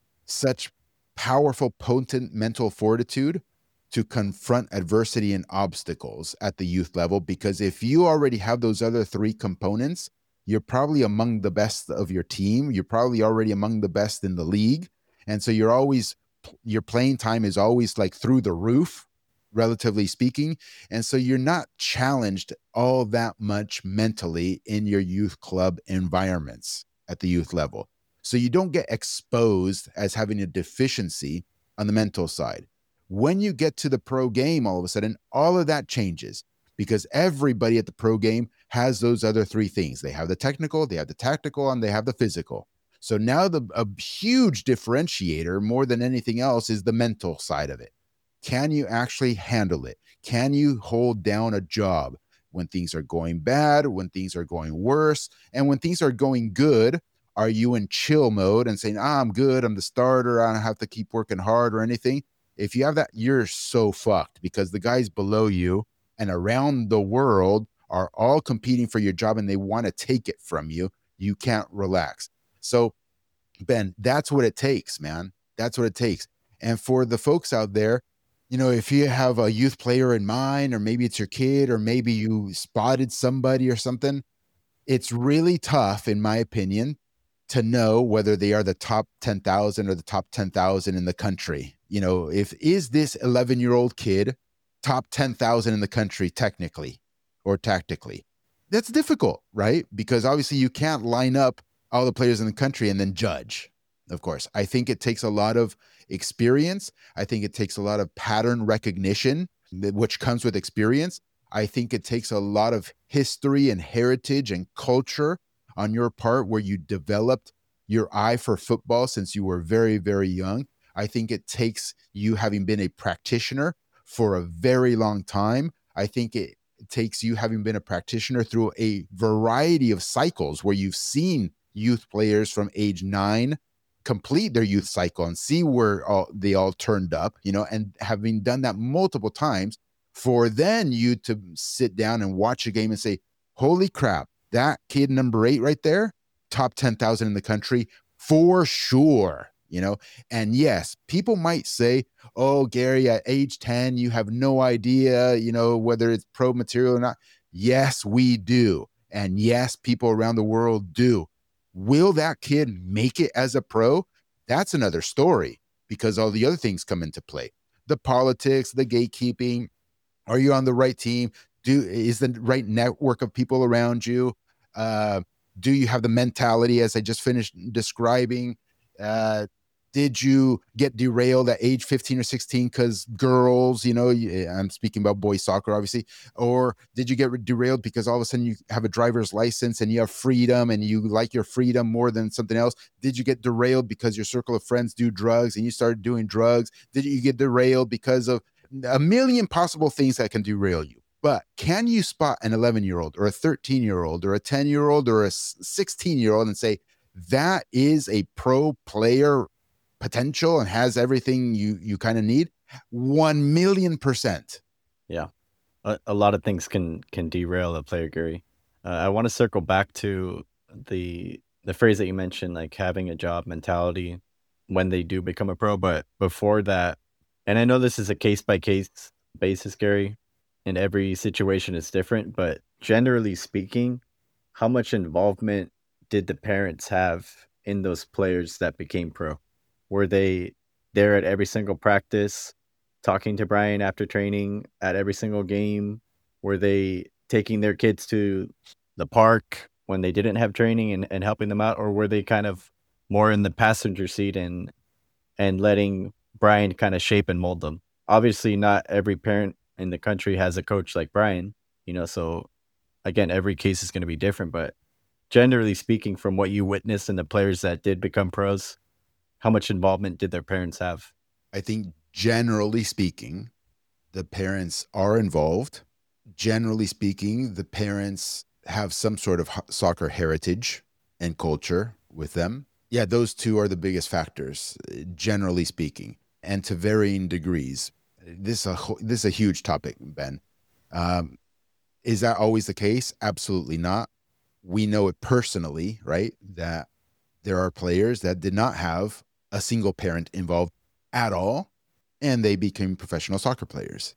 Speaker 1: such powerful, potent mental fortitude to confront adversity and obstacles at the youth level. Because if you already have those other three components, you're probably among the best of your team. You're probably already among the best in the league. And so you're always, your playing time is always like through the roof, relatively speaking. And so you're not challenged all that much mentally in your youth club environments at the youth level. So you don't get exposed as having a deficiency on the mental side. When you get to the pro game, all of a sudden, all of that changes because everybody at the pro game has those other three things. They have the technical, they have the tactical, and they have the physical. So now the a huge differentiator more than anything else is the mental side of it. Can you actually handle it? Can you hold down a job when things are going bad, when things are going worse, and when things are going good? Are you in chill mode and saying, ah, I'm good, I'm the starter, I don't have to keep working hard or anything? If you have that, you're so fucked because the guys below you and around the world are all competing for your job and they want to take it from you. You can't relax. So, Ben, that's what it takes, man. That's what it takes. And for the folks out there, you know, if you have a youth player in mind, or maybe it's your kid, or maybe you spotted somebody or something, it's really tough, in my opinion, to know whether they are the top ten thousand or the top ten thousand in the country. You know, if is this eleven-year-old kid top ten thousand in the country technically or tactically? That's difficult, right? Because obviously you can't line up all the players in the country and then judge. Of course, I think it takes a lot of experience. I think it takes a lot of pattern recognition, which comes with experience. I think it takes a lot of history and heritage and culture on your part where you developed your eye for football since you were very, very young. I think it takes you having been a practitioner for a very long time. I think it takes you having been a practitioner through a variety of cycles where you've seen youth players from age nine complete their youth cycle and see where all, they all turned up, you know, and having done that multiple times for then you to sit down and watch a game and say, holy crap, that kid number eight right there, top ten thousand in the country for sure, you know? And yes, people might say, oh, Gary, at age ten, you have no idea, you know, whether it's pro material or not. Yes, we do. And yes, people around the world do. Will that kid make it as a pro? That's another story because all the other things come into play. The politics, the gatekeeping. Are you on the right team? Do is the right network of people around you? Uh, do you have the mentality as I just finished describing? Uh, did you get derailed at age fifteen or sixteen because girls, you know, I'm speaking about boys soccer, obviously, or did you get derailed because all of a sudden you have a driver's license and you have freedom and you like your freedom more than something else? Did you get derailed because your circle of friends do drugs and you started doing drugs? Did you get derailed because of a million possible things that can derail you? But can you spot an eleven year old or a thirteen year old or a ten year old or a sixteen year old and say, that is a pro player potential and has everything you, you kind of need? One million percent.
Speaker 2: Yeah. A, a lot of things can, can derail a player, Gary. Uh, I want to circle back to the, the phrase that you mentioned, like having a job mentality when they do become a pro. But before that, and I know this is a case by case basis, Gary, and every situation is different, but generally speaking, how much involvement did the parents have in those players that became pro? Were they there at every single practice, talking to Brian after training at every single game? Were they taking their kids to the park when they didn't have training and, and helping them out? Or were they kind of more in the passenger seat and and letting Brian kind of shape and mold them? Obviously, not every parent in the country has a coach like Brian, you know, so again, every case is going to be different, but generally speaking, from what you witnessed in the players that did become pros, how much involvement did their parents have?
Speaker 1: I think generally speaking, the parents are involved. Generally speaking, the parents have some sort of soccer heritage and culture with them. Yeah, those two are the biggest factors, generally speaking, and to varying degrees. This is a, this is a huge topic, Ben. Um, is that always the case? Absolutely not. We know it personally, right? That there are players that did not have a single parent involved at all, and they became professional soccer players.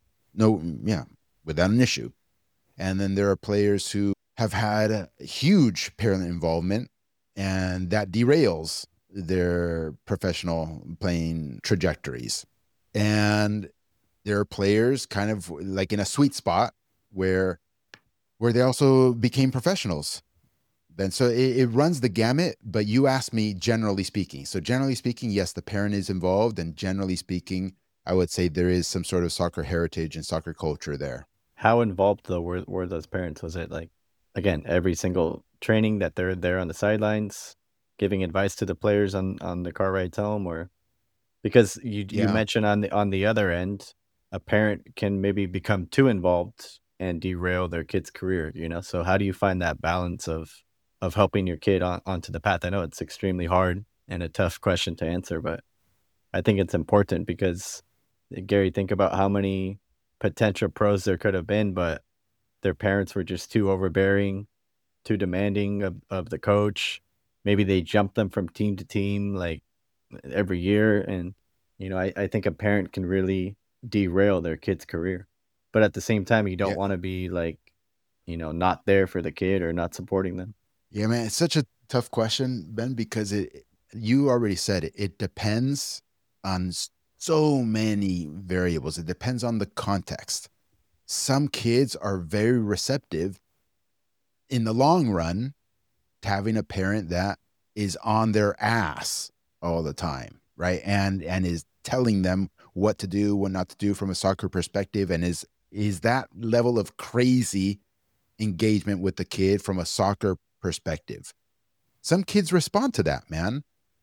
Speaker 1: No, yeah, without an issue. And then there are players who have had a huge parent involvement, and that derails their professional playing trajectories. And there are players kind of like in a sweet spot where where they also became professionals. Then so it, it runs the gamut, but you asked me generally speaking. So generally speaking, yes, the parent is involved, and generally speaking, I would say there is some sort of soccer heritage and soccer culture there.
Speaker 2: How involved though were, were those parents? Was it like, again, every single training that they're there on the sidelines, giving advice to the players on, on the car rides home? Or because you you
Speaker 1: Yeah.
Speaker 2: mentioned on the on the other end, a parent can maybe become too involved and derail their kid's career, you know? So how do you find that balance of of helping your kid on, onto the path? I know it's extremely hard and a tough question to answer, but I think it's important because, Gary, think about how many potential pros there could have been, but their parents were just too overbearing, too demanding of, of the coach. Maybe they jumped them from team to team like every year. And, you know, I, I think a parent can really derail their kid's career. But at the same time, you don't
Speaker 1: Yeah.
Speaker 2: want to be like, you know, not there for the kid or not supporting them.
Speaker 1: Yeah, man, it's such a tough question, Ben, because it you already said it. It depends on so many variables. It depends on the context. Some kids are very receptive in the long run to having a parent that is on their ass all the time, right? And and is telling them what to do, what not to do from a soccer perspective, and is is that level of crazy engagement with the kid from a soccer perspective. Some kids respond to that, man.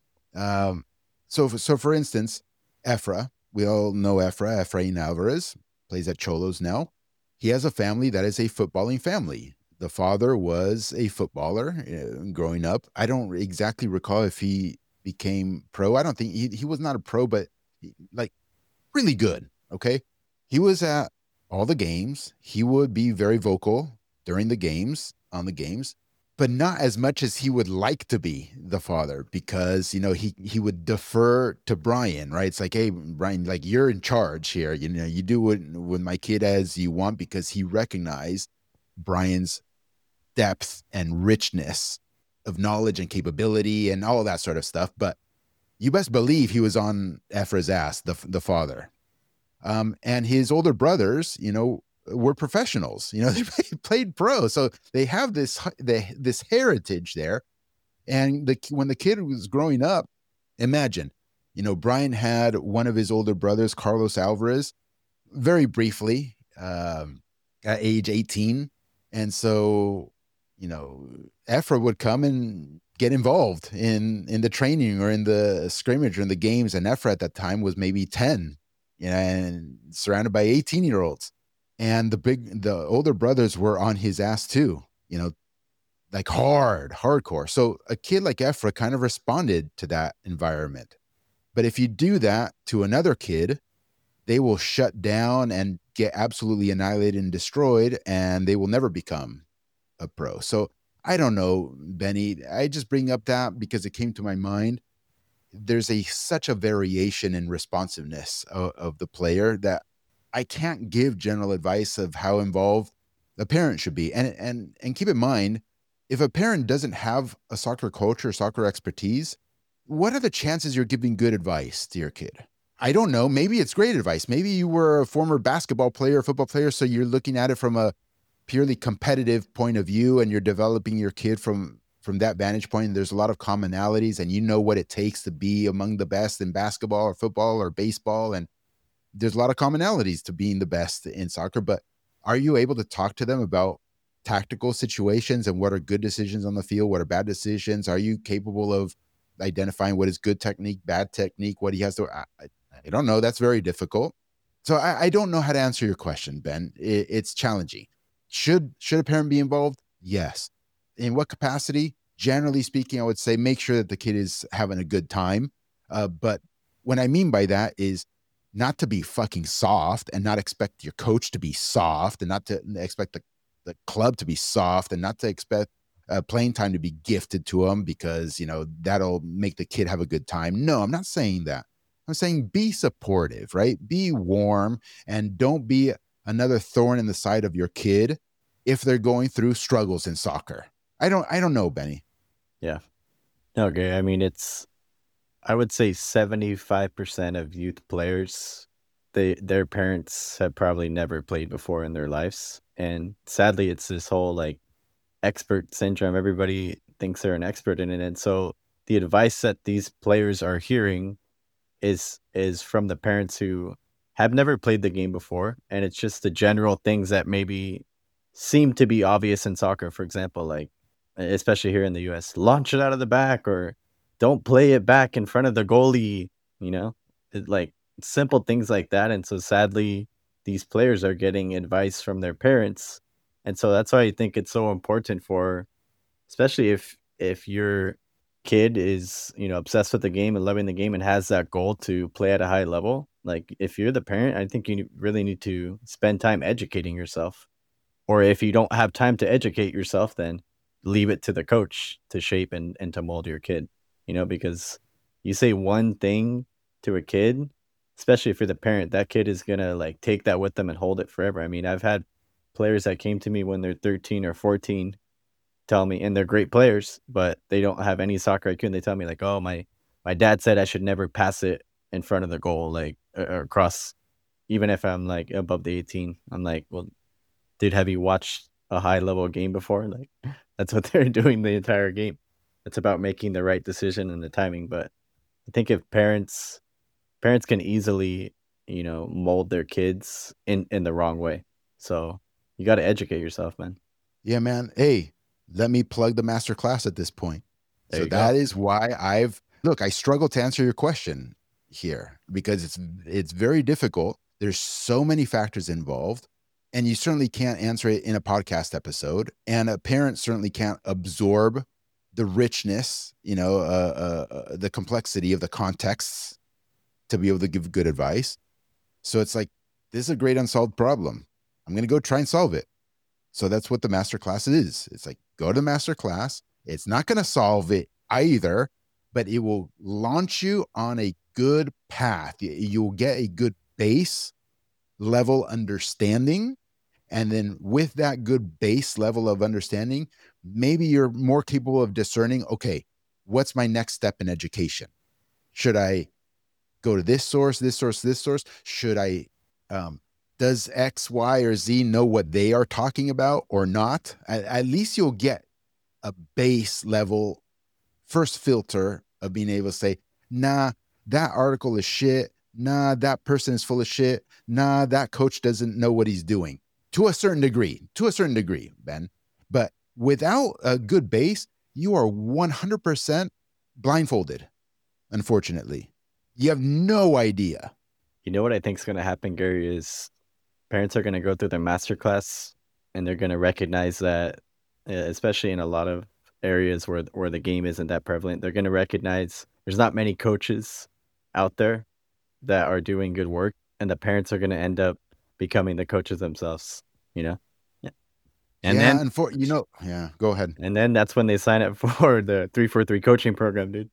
Speaker 1: Um, so, so for instance, Efra, we all know Efra, Efrain Alvarez, plays at Cholos now. He has a family that is a footballing family. The father was a footballer uh, growing up. I don't exactly recall if he became pro. I don't think he, he was not a pro, but he, like really good. Okay. He was at all the games. He would be very vocal during the games, on the games, but not as much as he would like to be the father, because, you know, he, he would defer to Brian, right? It's like, hey, Brian, like you're in charge here. You know, you do what with my kid as you want, because he recognized Brian's depth and richness of knowledge and capability and all that sort of stuff. But you best believe he was on Efra's ass, the, the father. Um, and his older brothers, you know, were professionals. You know, they played pro, so they have this this heritage there. And the when the kid was growing up, imagine, you know, Brian had one of his older brothers, Carlos Alvarez, very briefly um, at age eighteen, and so you know, Efra would come and get involved in in the training or in the scrimmage or in the games. And Efra at that time was maybe ten, you know, and surrounded by eighteen year olds. And the big, the older brothers were on his ass too, you know, like hard, hardcore. So a kid like Efra kind of responded to that environment. But if you do that to another kid, they will shut down and get absolutely annihilated and destroyed, and they will never become a pro. So I don't know, Benny. I just bring up that because it came to my mind. There's a such a variation in responsiveness of, of the player that I can't give general advice of how involved the parent should be. And and and keep in mind, if a parent doesn't have a soccer culture, soccer expertise, what are the chances you're giving good advice to your kid? I don't know. Maybe it's great advice. Maybe you were a former basketball player, football player, so you're looking at it from a purely competitive point of view, and you're developing your kid from from that vantage point. And there's a lot of commonalities, and you know what it takes to be among the best in basketball or football or baseball. And there's a lot of commonalities to being the best in soccer. But are you able to talk to them about tactical situations and what are good decisions on the field? What are bad decisions? Are you capable of identifying what is good technique, bad technique, what he has to, I, I don't know. That's very difficult. So I, I don't know how to answer your question, Ben. It, it's challenging. Should, should a parent be involved? Yes. In what capacity? Generally speaking, I would say make sure that the kid is having a good time. Uh, but what I mean by that is not to be fucking soft and not expect your coach to be soft and not to expect the, the club to be soft and not to expect uh, playing time to be gifted to them because, you know, that'll make the kid have a good time. No, I'm not saying that. I'm saying be supportive, right? Be warm and don't be another thorn in the side of your kid if they're going through struggles in soccer. I don't, I don't know, Benny.
Speaker 2: Yeah. Okay. I mean, it's, I would say seventy-five percent of youth players, they, their parents have probably never played before in their lives. And sadly, it's this whole like expert syndrome. Everybody thinks they're an expert in it. And so the advice that these players are hearing is, is from the parents who have never played the game before. And it's just the general things that maybe seem to be obvious in soccer. For example, like, especially here in the U S, launch it out of the back or don't play it back in front of the goalie, you know, it, like simple things like that. And so sadly, these players are getting advice from their parents. And so that's why I think it's so important for, especially if, if your kid is, you know, obsessed with the game and loving the game and has that goal to play at a high level. Like if you're the parent, I think you really need to spend time educating yourself. Or if you don't have time to educate yourself, then leave it to the coach to shape and, and to mold your kid. You know, because you say one thing to a kid, especially if you're the parent, that kid is going to like take that with them and hold it forever. I mean, I've had players that came to me when they're thirteen or fourteen tell me, and they're great players, but they don't have any soccer I Q. And they tell me like, oh, my, my dad said I should never pass it in front of the goal, like or across, even if I'm like above the eighteen. I'm like, well, dude, have you watched a high level game before? Like that's what they're doing the entire game. It's about making the right decision and the timing. But I think if parents parents can easily, you know, mold their kids in, in the wrong way. So you got to educate yourself, man.
Speaker 1: Yeah, man. Hey, let me plug the masterclass at this point.
Speaker 2: There
Speaker 1: So
Speaker 2: you
Speaker 1: that
Speaker 2: go.
Speaker 1: is why I've look, I struggle to answer your question here because it's it's very difficult. There's so many factors involved. And you certainly can't answer it in a podcast episode. And a parent certainly can't absorb the richness, you know, uh, uh, the complexity of the contexts to be able to give good advice. So it's like, this is a great unsolved problem. I'm going to go try and solve it. So that's what the masterclass is. It's like, go to the masterclass. It's not going to solve it either, but it will launch you on a good path. You'll get a good base level understanding. And then with that good base level of understanding, maybe you're more capable of discerning, okay, what's my next step in education? Should I go to this source, this source, this source? Should I um, does X, Y, or Z know what they are talking about or not? At, at least you'll get a base level first filter of being able to say, nah, that article is shit. Nah, that person is full of shit. Nah, that coach doesn't know what he's doing. To a certain degree, to a certain degree, Ben. But without a good base, you are one hundred percent blindfolded, unfortunately. You have no idea.
Speaker 2: You know what I think is going to happen, Gary, is parents are going to go through their masterclass and they're going to recognize that, uh, especially in a lot of areas where where the game isn't that prevalent, they're going to recognize there's not many coaches out there that are doing good work, and the parents are going to end up becoming the coaches themselves, you know? Yeah. And
Speaker 1: yeah,
Speaker 2: then,
Speaker 1: and for, you know, yeah, go ahead.
Speaker 2: and then that's when they sign up for the three forty-three coaching program, dude.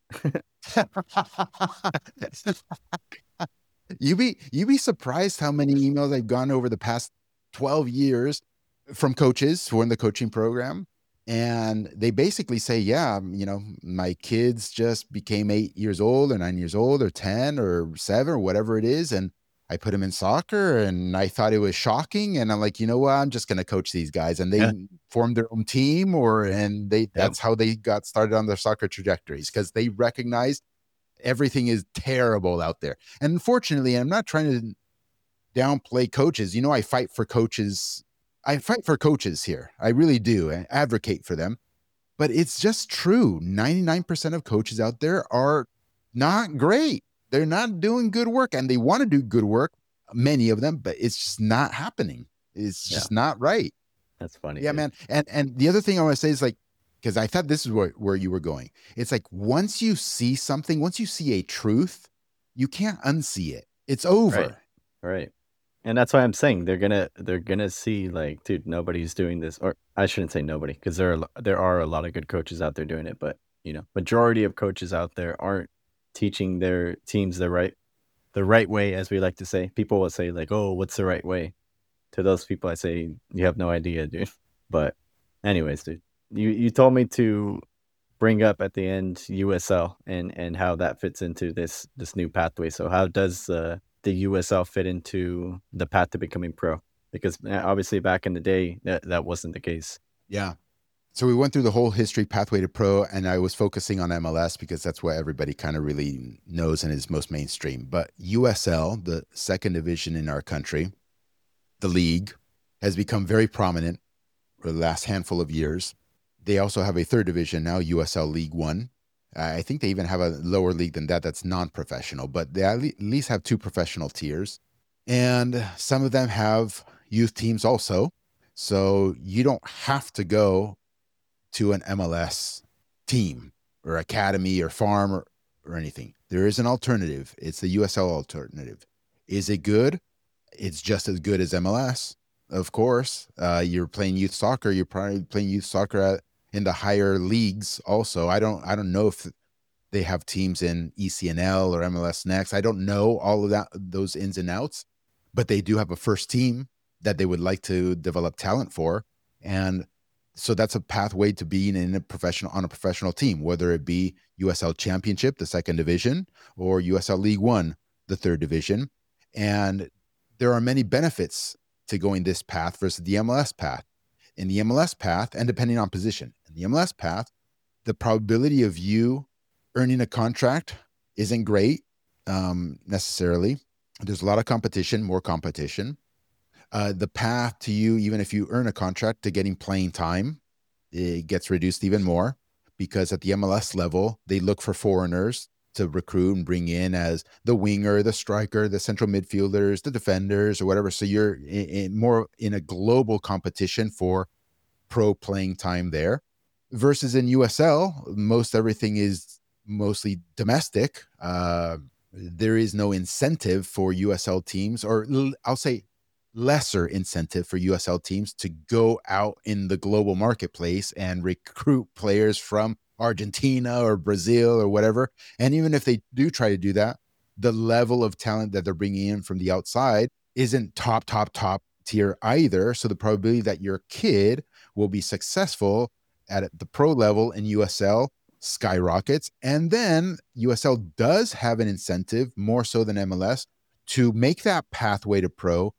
Speaker 1: you be you be surprised how many emails I've gotten over the past twelve years from coaches who are in the coaching program. And they basically say, yeah, you know, my kids just became eight years old or nine years old or ten or seven or whatever it is. And I put them in soccer and I thought it was shocking. And I'm like, you know what? I'm just going to coach these guys. And they yeah. formed their own team or, and they, that's yep. how they got started on their soccer trajectories, because they recognized everything is terrible out there. And unfortunately, I'm not trying to downplay coaches. You know, I fight for coaches. I fight for coaches here. I really do. I advocate for them. But it's just true. ninety-nine percent of coaches out there are not great. They're not doing good work, and they want to do good work, many of them, but it's just not happening. It's just yeah. not right.
Speaker 2: That's funny.
Speaker 1: Yeah, dude. man. And and the other thing I want to say is, like, because I thought this is where, where you were going. It's like, once you see something, once you see a truth, you can't unsee it. It's over.
Speaker 2: Right. Right. And that's why I'm saying they're gonna they're gonna see, like, dude, nobody's doing this, or I shouldn't say nobody, because there are there are a lot of good coaches out there doing it, but you know, majority of coaches out there aren't teaching their teams the right the right way, as we like to say. People will say, like, oh, what's the right way? To those people, I say, you have no idea, dude. But anyways, dude, you you told me to bring up at the end U S L and and how that fits into this this new pathway. So how does uh the U S L fit into the path to becoming pro? Because obviously back in the day, that, that wasn't the case.
Speaker 1: Yeah. So we went through the whole history pathway to pro, and I was focusing on M L S because that's what everybody kind of really knows and is most mainstream. But U S L, the second division in our country, the league, has become very prominent for the last handful of years. They also have a third division now, U S L League One. I think they even have a lower league than that that's non-professional, but they at least have two professional tiers. And some of them have youth teams also. So you don't have to go to an M L S team or academy or farm or, or anything. There is an alternative. It's the U S L alternative. Is it good? It's just as good as M L S, of course. Uh, you're playing youth soccer. You're probably playing youth soccer at in the higher leagues also. I don't I don't know if they have teams in E C N L or M L S Next. I don't know all of that, those ins and outs, but they do have a first team that they would like to develop talent for. And so that's a pathway to being in a professional on a professional team, whether it be U S L Championship, the second division, or U S L League One, the third division. And there are many benefits to going this path versus the M L S path. In the M L S path, and depending on position, in the M L S path, the probability of you earning a contract isn't great um, necessarily. There's a lot of competition, more competition. Uh, the path to you, even if you earn a contract, to getting playing time, it gets reduced even more, because at the M L S level, they look for foreigners to recruit and bring in as the winger, the striker, the central midfielders, the defenders, or whatever. So you're in, in more in a global competition for pro playing time there. Versus in U S L, most everything is mostly domestic. Uh, there is no incentive for U S L teams, or l- I'll say lesser incentive for U S L teams to go out in the global marketplace and recruit players from Argentina or Brazil or whatever. And even if they do try to do that, the level of talent that they're bringing in from the outside isn't top, top, top tier either. So the probability that your kid will be successful at the pro level in U S L skyrockets. And then U S L does have an incentive, more so than M L S, to make that pathway to pro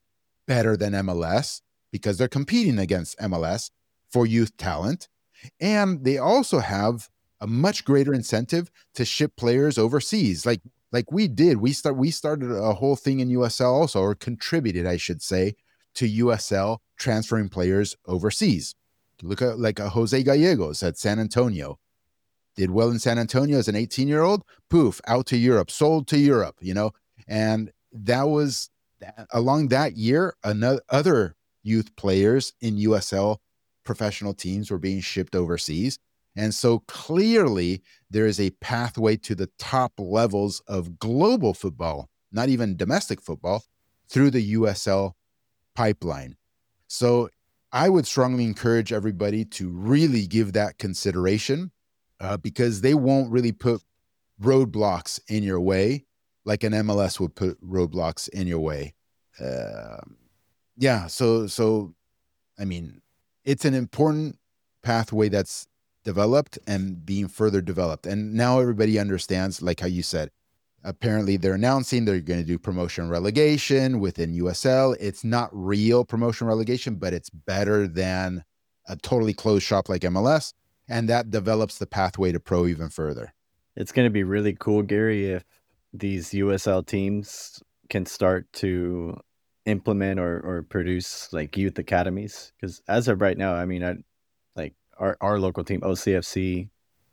Speaker 1: better than M L S because they're competing against M L S for youth talent. And they also have a much greater incentive to ship players overseas. Like like we did. We start we started a whole thing in U S L also, or contributed, I should say, to U S L transferring players overseas. Look at like a Jose Gallegos at San Antonio. Did well in San Antonio as an eighteen-year-old, poof, out to Europe, sold to Europe, you know? And that was, along that year, another, other youth players in U S L professional teams were being shipped overseas. And so clearly there is a pathway to the top levels of global football, not even domestic football, through the U S L pipeline. So I would strongly encourage everybody to really give that consideration uh, because they won't really put roadblocks in your way like an M L S would put roadblocks in your way. Uh, yeah, so so I mean, it's an important pathway that's developed and being further developed. And now everybody understands, like how you said, apparently they're announcing they're going to do promotion relegation within U S L. It's not real promotion relegation, but it's better than a totally closed shop like M L S. And that develops the pathway to pro even further.
Speaker 2: It's going to be really cool, Gary, if these U S L teams can start to implement or, or produce like youth academies. Because as of right now, I mean, I like our, our local team, O C F C,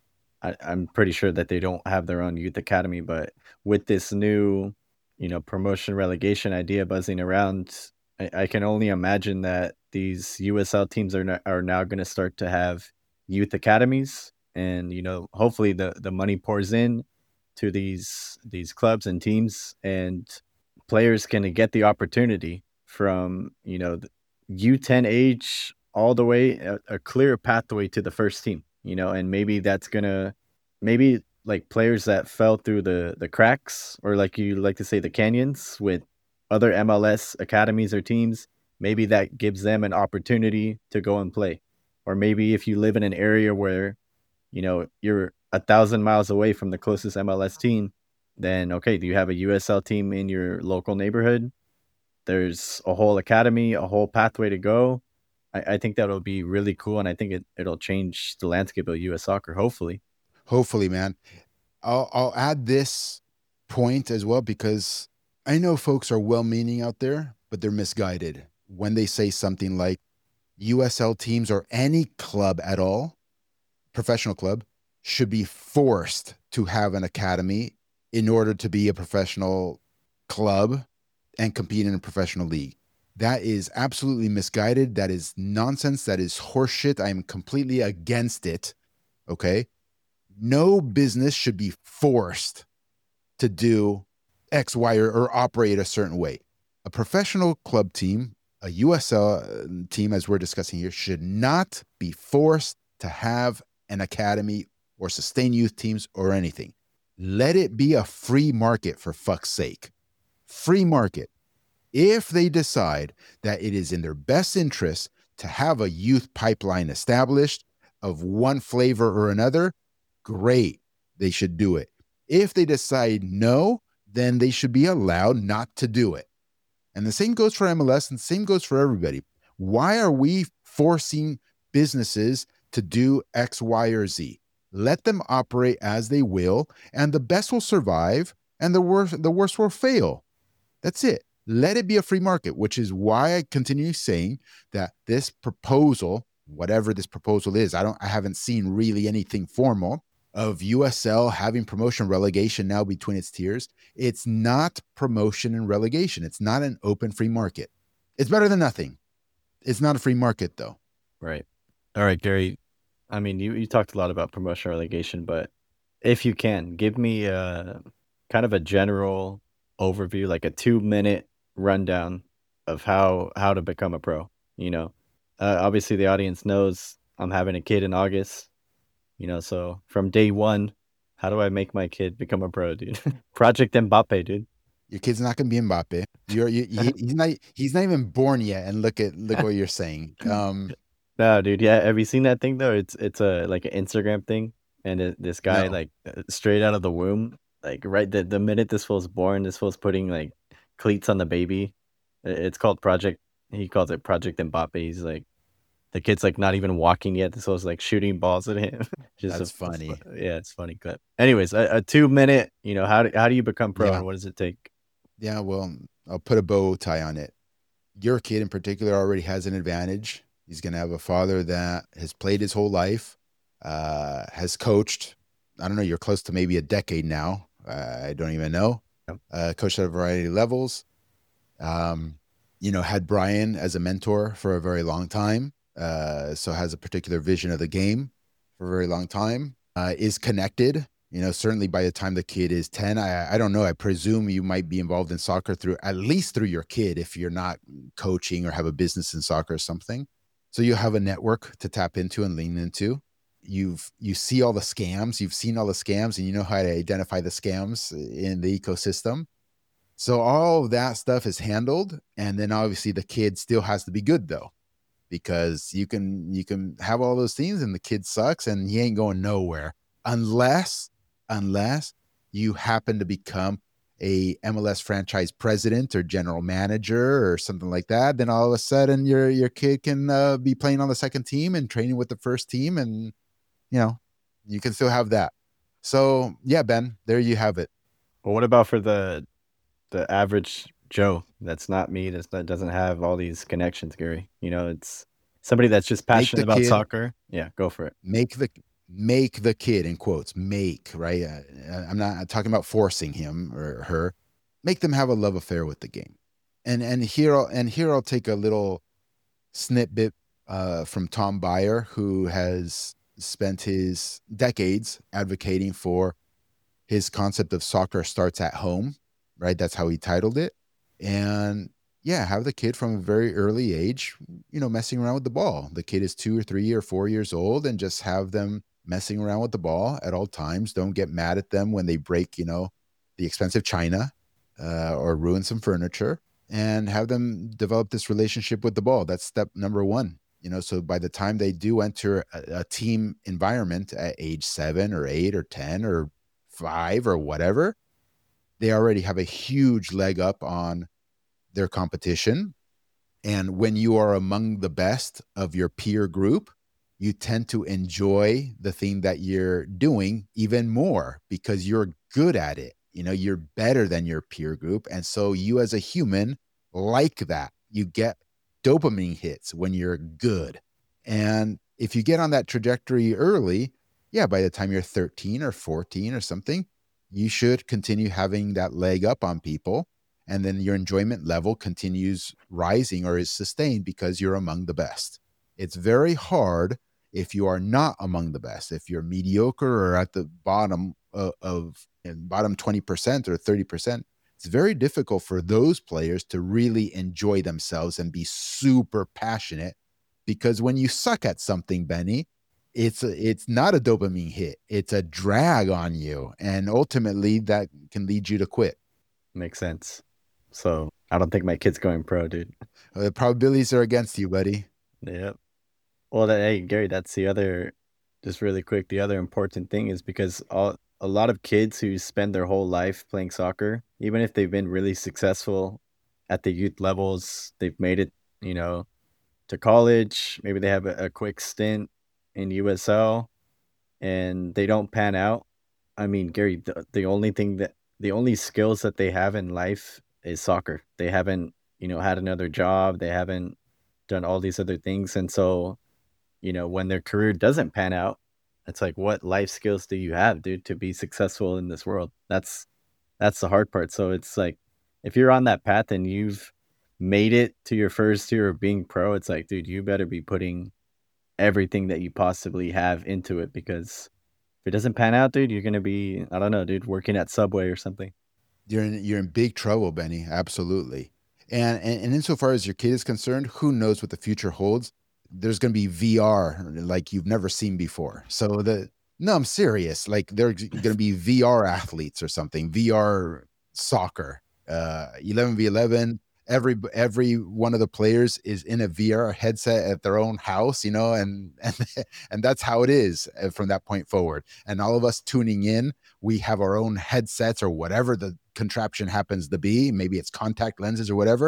Speaker 2: I, I'm pretty sure that they don't have their own youth academy, but with this new, you know, promotion relegation idea buzzing around, I, I can only imagine that these U S L teams are not, are now going to start to have youth academies, and you know, hopefully the the money pours in to these these clubs and teams, and players can get the opportunity from, you know, the U ten age all the way, a, a clear pathway to the first team. You know, and maybe that's gonna, maybe like players that fell through the the cracks, or like you like to say, the canyons with other M L S academies or teams, maybe that gives them an opportunity to go and play. Or maybe if you live in an area where, you know, you're a thousand miles away from the closest M L S team, then okay, do you have a U S L team in your local neighborhood? There's a whole academy, a whole pathway to go. I, I think that'll be really cool, and I think it, it'll change the landscape of U S soccer, hopefully.
Speaker 1: Hopefully, man. I'll, I'll add this point as well, because I know folks are well-meaning out there, but they're misguided when they say something like U S L teams or any club at all, professional club, should be forced to have an academy in order to be a professional club and compete in a professional league. That is absolutely misguided. That is nonsense. That is horseshit. I am completely against it. Okay? No business should be forced to do X, Y, or, or operate a certain way. A professional club team, a U S L team, as we're discussing here, should not be forced to have an academy or sustain youth teams or anything. Let it be a free market, for fuck's sake. Free market. If they decide that it is in their best interest to have a youth pipeline established of one flavor or another, great, they should do it. If they decide no, then they should be allowed not to do it. And the same goes for M L S, and the same goes for everybody. Why are we forcing businesses to do X, Y, or Z? Let them operate as they will, and the best will survive, and the worst, the worst will fail. That's it. Let it be a free market, which is why I continue saying that this proposal, whatever this proposal is, I don't, I haven't seen really anything formal of U S L having promotion relegation now between its tiers. It's not promotion and relegation. It's not an open free market. It's better than nothing. It's not a free market though.
Speaker 2: Right. All right, Gary. I mean, you, you talked a lot about promotion relegation, but if you can, give me a kind of a general overview, like a two minute rundown of how, how to become a pro. You know, uh, obviously the audience knows I'm having a kid in August, you know, so from day one, how do I make my kid become a pro, dude? Project Mbappe, dude.
Speaker 1: Your kid's not going to be Mbappe. You're, you, he, he's not, he's not even born yet. And look at, look what you're saying. Um,
Speaker 2: No, dude. Yeah, have you seen that thing though? It's it's a like an Instagram thing, and it, this guy
Speaker 1: no.
Speaker 2: like uh, straight out of the womb, like right the the minute this fool's born, this fool's putting like cleats on the baby, It's called Project. He calls it Project Mbappe. He's like, the kid's like not even walking yet. So it's like shooting balls at him. Just a,
Speaker 1: That's funny.
Speaker 2: yeah, it's funny clip. Anyways, a, a two minute. You know, how do how do you become pro,
Speaker 1: Yeah.
Speaker 2: and what does it take?
Speaker 1: Yeah. Well, I'll put a bow tie on it. Your kid in particular already has an advantage. He's going to have a father that has played his whole life, uh, has coached. I don't know. You're close to maybe a decade now. Uh, I don't even know. Uh, coached at a variety of levels. Um, you know, had Brian as a mentor for a very long time. Uh, so has a particular vision of the game for a very long time. Uh, is connected. You know, certainly by the time the kid is ten, I, I don't know. I presume you might be involved in soccer through at least through your kid if you're not coaching or have a business in soccer or something. So you have a network to tap into and lean into. You've you see all the scams. You've seen all the scams, and you know how to identify the scams in the ecosystem. So all of that stuff is handled, and then obviously the kid still has to be good though, because you can you can have all those things and the kid sucks and he ain't going nowhere unless unless you happen to become a M L S franchise president or general manager or something like that. Then all of a sudden your your kid can uh, be playing on the second team and training with the first team, and you know you can still have that. So yeah, Ben, there you have it.
Speaker 2: Well, what about for the the average Joe? That's not me. That's, that doesn't have all these connections, Gary. You know, it's somebody that's just
Speaker 1: Make
Speaker 2: passionate
Speaker 1: the
Speaker 2: about
Speaker 1: kid
Speaker 2: soccer. Yeah, go for it.
Speaker 1: make the make the kid in quotes make right. uh, I'm not talking about forcing him or her. Make them have a love affair with the game. And and here I'll, and here I'll take a little snippet uh, from Tom Byer, who has spent his decades advocating for his concept of soccer starts at home, right? That's how he titled it. And yeah, have the kid from a very early age, you know, messing around with the ball. The kid is two or three or four years old, and just have them messing around with the ball at all times. Don't get mad at them when they break, you know, the expensive china uh, or ruin some furniture, and have them develop this relationship with the ball. That's step number one. You know, so by the time they do enter a, a team environment at age seven or eight or ten or five or whatever, they already have a huge leg up on their competition. And when you are among the best of your peer group, you tend to enjoy the thing that you're doing even more because you're good at it. You know, you're better than your peer group. And so you as a human like that. You get dopamine hits when you're good. And if you get on that trajectory early, yeah, by the time you're thirteen or fourteen or something, you should continue having that leg up on people. And then your enjoyment level continues rising or is sustained because you're among the best. It's very hard if you are not among the best. If you're mediocre or at the bottom of, of bottom twenty percent or thirty percent, it's very difficult for those players to really enjoy themselves and be super passionate, because when you suck at something, Benny, it's a, it's not a dopamine hit. It's a drag on you. And ultimately that can lead you to quit.
Speaker 2: Makes sense. So I don't think my kid's going pro, dude.
Speaker 1: Uh, The probabilities are against you, buddy.
Speaker 2: Yep. Well, that, hey, Gary, that's the other, just really quick, the other important thing is because all, a lot of kids who spend their whole life playing soccer, even if they've been really successful at the youth levels, they've made it, you know, to college, maybe they have a, a quick stint in U S L and they don't pan out. I mean, Gary, the, the only thing that, the only skills that they have in life is soccer. They haven't, you know, had another job. They haven't done all these other things. And so, you know, when their career doesn't pan out, it's like, what life skills do you have, dude, to be successful in this world? That's that's the hard part. So it's like, if you're on that path and you've made it to your first year of being pro, it's like, dude, you better be putting everything that you possibly have into it, because if it doesn't pan out, dude, you're gonna be, I don't know, dude, working at Subway or something.
Speaker 1: You're in you're in big trouble, Benny. Absolutely. And, and and insofar as your kid is concerned, who knows what the future holds? There's going to be V R like you've never seen before. So the no, I'm serious. Like there's going to be V R athletes or something. V R soccer, uh, eleven v eleven. Every every one of the players is in a V R headset at their own house, you know, and and and that's how it is uh, from that point forward. And all of us tuning in, we have our own headsets or whatever the contraption happens to be. Maybe it's contact lenses or whatever.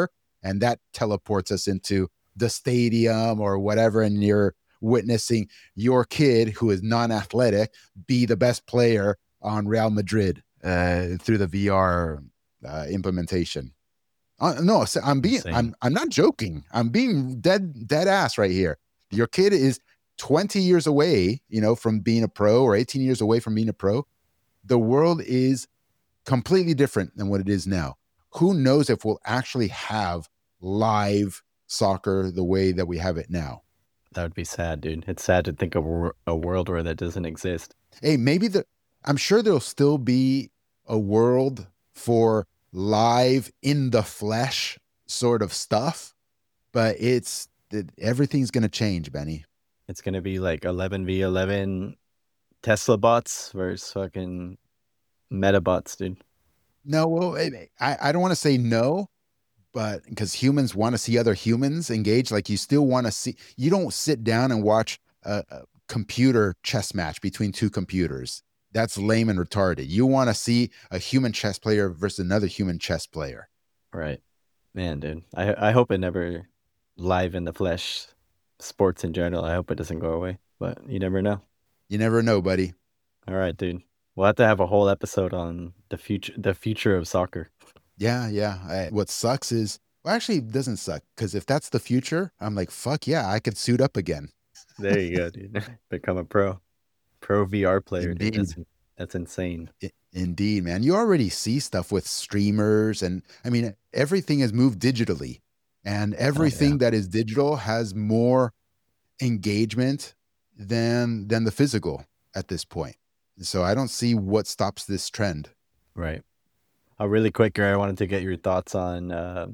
Speaker 1: and that teleports us into the stadium or whatever, and you're witnessing your kid who is non-athletic be the best player on Real Madrid uh, through the V R uh, implementation. Uh, no, I'm being, Insane. I'm, I'm not joking. I'm being dead, dead ass right here. Your kid is twenty years away, you know, from being a pro, or eighteen years away from being a pro. The world is completely different than what it is now. Who knows if we'll actually have live soccer the way that we have it now?
Speaker 2: That would be sad, dude. It's sad to think of a world where that doesn't exist.
Speaker 1: Hey, maybe the, I'm sure there'll still be a world for live in the flesh sort of stuff, but it's, it, everything's going to change, Benny.
Speaker 2: It's going to be like eleven v eleven Tesla bots versus fucking Metabots, dude.
Speaker 1: No, well, I, I don't want to say no, but because humans want to see other humans engage, like you still want to see, you don't sit down and watch a, a computer chess match between two computers. That's lame and retarded. You want to see a human chess player versus another human chess player.
Speaker 2: Right. Man, dude. I, I hope it never, live in the flesh, sports in general, I hope it doesn't go away, but you never know.
Speaker 1: You never know, buddy.
Speaker 2: All right, dude. We'll have to have a whole episode on the future, the future of soccer.
Speaker 1: Yeah, yeah. I, what sucks is, well, actually, it doesn't suck, because if that's the future, I'm like, fuck yeah, I could suit up again.
Speaker 2: There you go, dude. Become a pro, pro V R player. Dude. That's, that's insane.
Speaker 1: It, indeed, man. You already see stuff with streamers, and I mean, everything has moved digitally, and everything oh, yeah. that is digital has more engagement than than the physical at this point. So I don't see what stops this trend.
Speaker 2: Right. Uh, really quick, Gary, I wanted to get your thoughts on uh,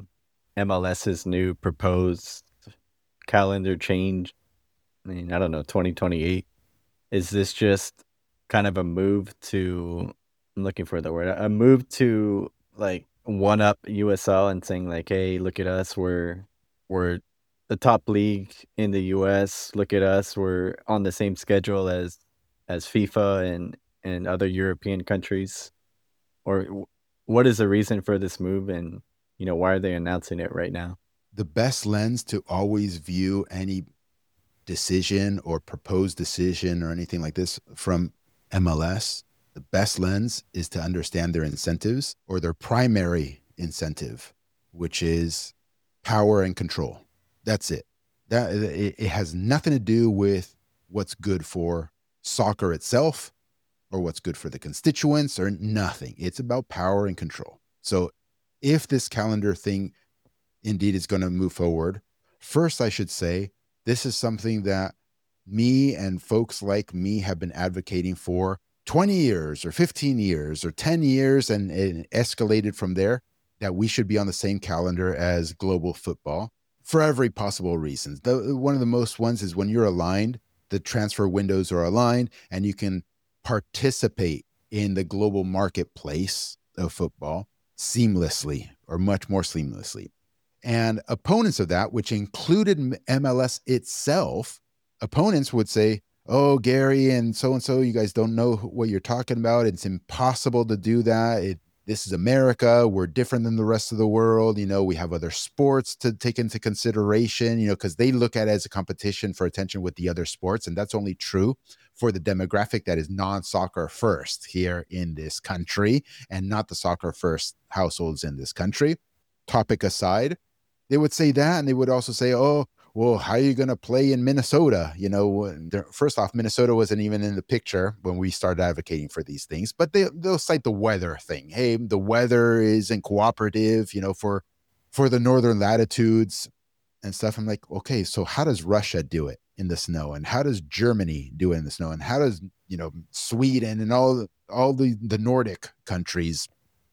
Speaker 2: MLS's new proposed calendar change. I mean, I don't know, twenty twenty-eight. Is this just kind of a move to, I'm looking for the word, a move to like one up U S L and saying like, hey, look at us, we're we're the top league in the U S. Look at us, we're on the same schedule as as FIFA and, and other European countries? Or what is the reason for this move, and, you know, why are they announcing it right now?
Speaker 1: The best lens to always view any decision or proposed decision or anything like this from M L S, the best lens is to understand their incentives, or their primary incentive, which is power and control. That's it. That it, it has nothing to do with what's good for soccer itself or what's good for the constituents or nothing. It's about power and control. So if this calendar thing indeed is going to move forward, first I should say this is something that me and folks like me have been advocating for twenty years or fifteen years or ten years, and it escalated from there, that we should be on the same calendar as global football for every possible reason. The, one of the most ones is when you're aligned, the transfer windows are aligned, and you can participate in the global marketplace of football seamlessly, or much more seamlessly. And opponents of that, which included M L S itself, opponents would say, oh, Gary and so-and-so, you guys don't know what you're talking about. It's impossible to do that. It, this is America. We're different than the rest of the world. You know, we have other sports to take into consideration, you know, because they look at it as a competition for attention with the other sports. And that's only true for the demographic that is non-soccer first here in this country, and not the soccer first households in this country. Topic aside, they would say that, and they would also say, oh, well, how are you going to play in Minnesota? You know, first off, Minnesota wasn't even in the picture when we started advocating for these things, but they, they'll cite the weather thing. Hey, the weather isn't cooperative, you know, for, for the northern latitudes and stuff. I'm like, okay, so how does Russia do it in the snow? And how does Germany do it in the snow? And how does, you know, Sweden and all, all the, the Nordic countries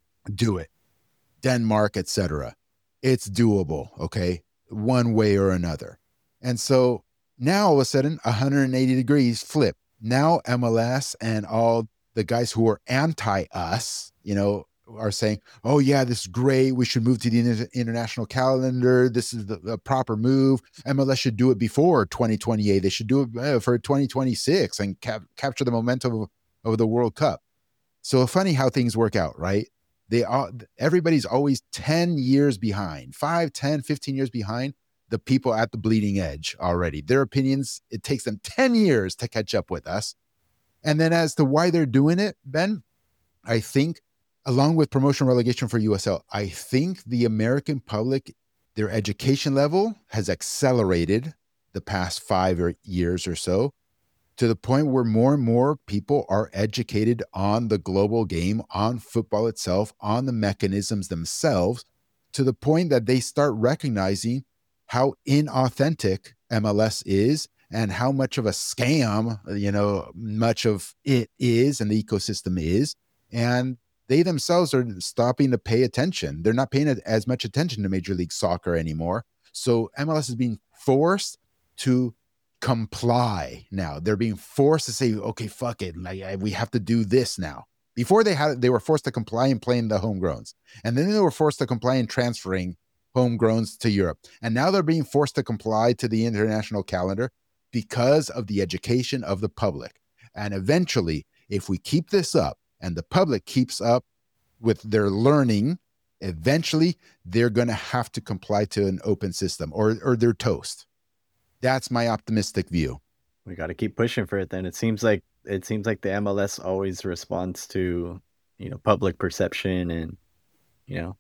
Speaker 1: do it? Denmark, et cetera. It's doable, okay? One way or another. And so now all of a sudden, one hundred eighty degrees flip. Now M L S and all the guys who are anti-us, you know, are saying, oh yeah, this is great. We should move to the inter- international calendar. This is the, the proper move. M L S should do it before twenty twenty-eight. They should do it uh, for twenty twenty-six and cap- capture the momentum of, of the World Cup. So funny how things work out, right? They are, everybody's always ten years behind, five, ten, fifteen years behind the people at the bleeding edge already. Their opinions, it takes them ten years to catch up with us. And then as to why they're doing it, Ben, I think along with promotion relegation for U S L, I think the American public, their education level has accelerated the past five or years or so, to the point where more and more people are educated on the global game, on football itself, on the mechanisms themselves, to the point that they start recognizing how inauthentic M L S is and how much of a scam, you know, much of it is and the ecosystem is. And they themselves are stopping to pay attention. They're not paying as much attention to Major League Soccer anymore. So M L S is being forced to comply now. They're being forced to say, okay, fuck it. Like, we have to do this now. Before they had, they were forced to comply and play in the homegrowns. And then they were forced to comply in transferring homegrowns to Europe. And now they're being forced to comply to the international calendar because of the education of the public. And eventually, if we keep this up and the public keeps up with their learning, eventually they're going to have to comply to an open system or, or they're toast. That's my optimistic view.
Speaker 2: We got to keep pushing for it then. It seems like it seems like the M L S always responds to, you know, public perception and, you know,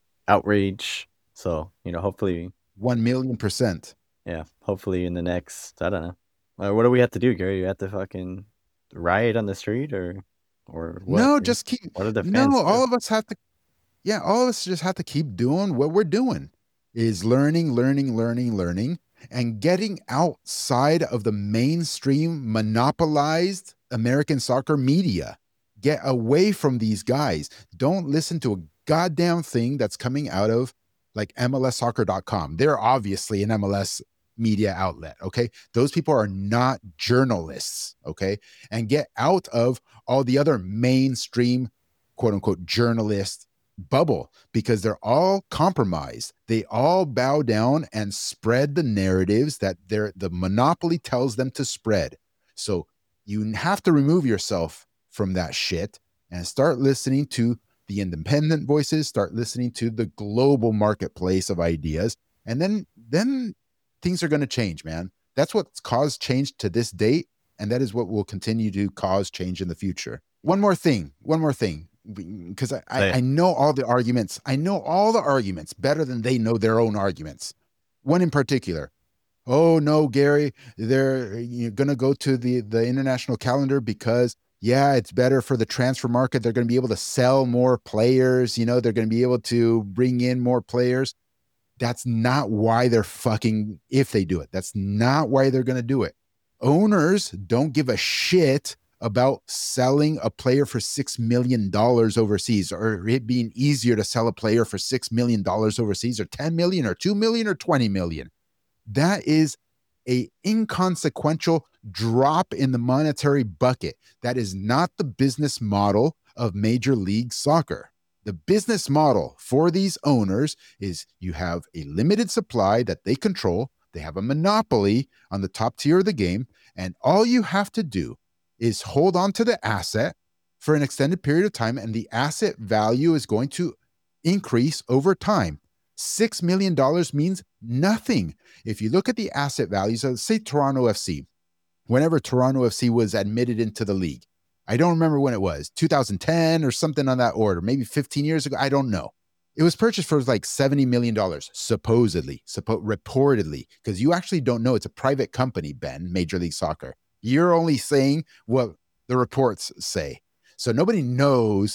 Speaker 2: outrage. So, you know, hopefully
Speaker 1: one million percent.
Speaker 2: Yeah, hopefully in the next, I don't know. Uh, what do we have to do, Gary? You have to fucking riot on the street or or what?
Speaker 1: No, just keep
Speaker 2: What are the fans
Speaker 1: No,
Speaker 2: do?
Speaker 1: all of us have to Yeah, all of us just have to keep doing what we're doing. Is learning, learning, learning, learning. And getting outside of the mainstream monopolized American soccer media. Get away from these guys. Don't listen to a goddamn thing that's coming out of like M L S soccer dot com. They're obviously an M L S media outlet, okay? Those people are not journalists, okay? And get out of all the other mainstream, quote unquote, journalist bubble, because they're all compromised. They all bow down and spread the narratives that they're, the monopoly tells them to spread. So you have to remove yourself from that shit and start listening to the independent voices, start listening to the global marketplace of ideas. And then, then things are going to change, man. That's what's caused change to this date. And that is what will continue to cause change in the future. One more thing, one more thing. Because I, I, I know all the arguments. I know all the arguments better than they know their own arguments. One in particular. Oh, no, Gary, they're you're going to go to the, the international calendar because, yeah, it's better for the transfer market. They're going to be able to sell more players. You know, they're going to be able to bring in more players. That's not why they're fucking, if they do it, that's not why they're going to do it. Owners don't give a shit about selling a player for six million dollars overseas, or it being easier to sell a player for six million dollars overseas, or ten million dollars or two million dollars or twenty million dollars. That is a inconsequential drop in the monetary bucket. That is not the business model of Major League Soccer. The business model for these owners is you have a limited supply that they control. They have a monopoly on the top tier of the game, and all you have to do is hold on to the asset for an extended period of time, and the asset value is going to increase over time. Six million dollars means nothing. If you look at the asset values of, say, Toronto F C, whenever Toronto F C was admitted into the league, I don't remember when it was, two thousand ten or something on that order, maybe fifteen years ago, I don't know. It was purchased for like seventy million dollars, supposedly, suppo- reportedly, because you actually don't know. It's a private company, Ben, Major League Soccer. You're only saying what the reports say. So nobody knows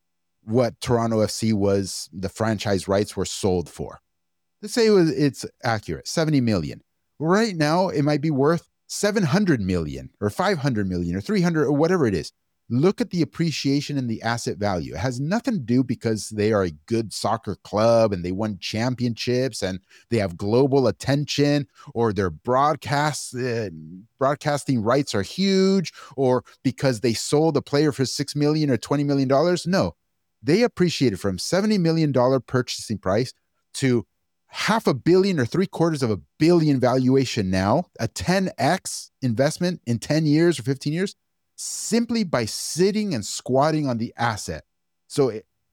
Speaker 1: what Toronto F C was, the franchise rights were sold for. Let's say it was, it's accurate, seventy million. Right now, it might be worth seven hundred million or five hundred million or three hundred or whatever it is. Look at the appreciation in the asset value. It has nothing to do because they are a good soccer club and they won championships and they have global attention, or their broadcast uh, broadcasting rights are huge, or because they sold a player for six million dollars or twenty million dollars. No, they appreciated from seventy million dollars purchasing price to half a billion or three quarters of a billion valuation now, a ten X investment in ten years or fifteen years, simply by sitting and squatting on the asset. So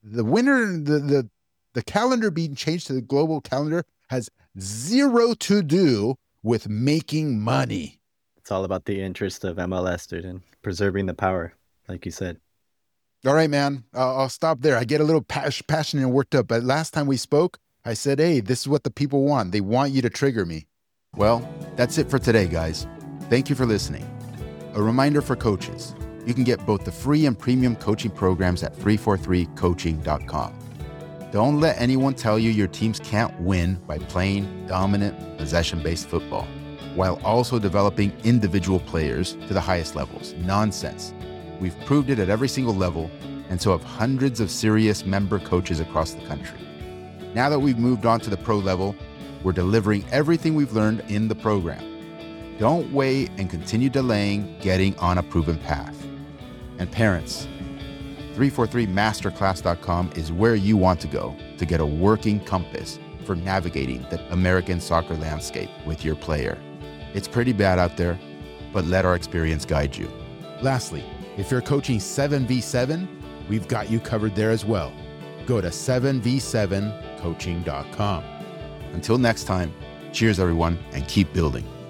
Speaker 1: The winter, the, the, the calendar being changed to the global calendar has zero to do with making money.
Speaker 2: It's all about the interest of M L S, dude, and preserving the power, like you said.
Speaker 1: All right, man. Uh, I'll stop there. I get a little pas- passionate and worked up. But last time we spoke, I said, hey, this is what the people want. They want you to trigger me. Well, that's it for today, guys. Thank you for listening. A reminder for coaches. You can get both the free and premium coaching programs at three forty-three coaching dot com. Don't let anyone tell you your teams can't win by playing dominant, possession-based football, while also developing individual players to the highest levels. Nonsense. We've proved it at every single level, and so have hundreds of serious member coaches across the country. Now that we've moved on to the pro level, we're delivering everything we've learned in the program. Don't wait and continue delaying getting on a proven path. And parents, three forty-three masterclass dot com is where you want to go to get a working compass for navigating the American soccer landscape with your player. It's pretty bad out there, but let our experience guide you. Lastly, if you're coaching seven v seven, we've got you covered there as well. Go to seven v seven coaching dot com. Until next time, cheers everyone, and keep building.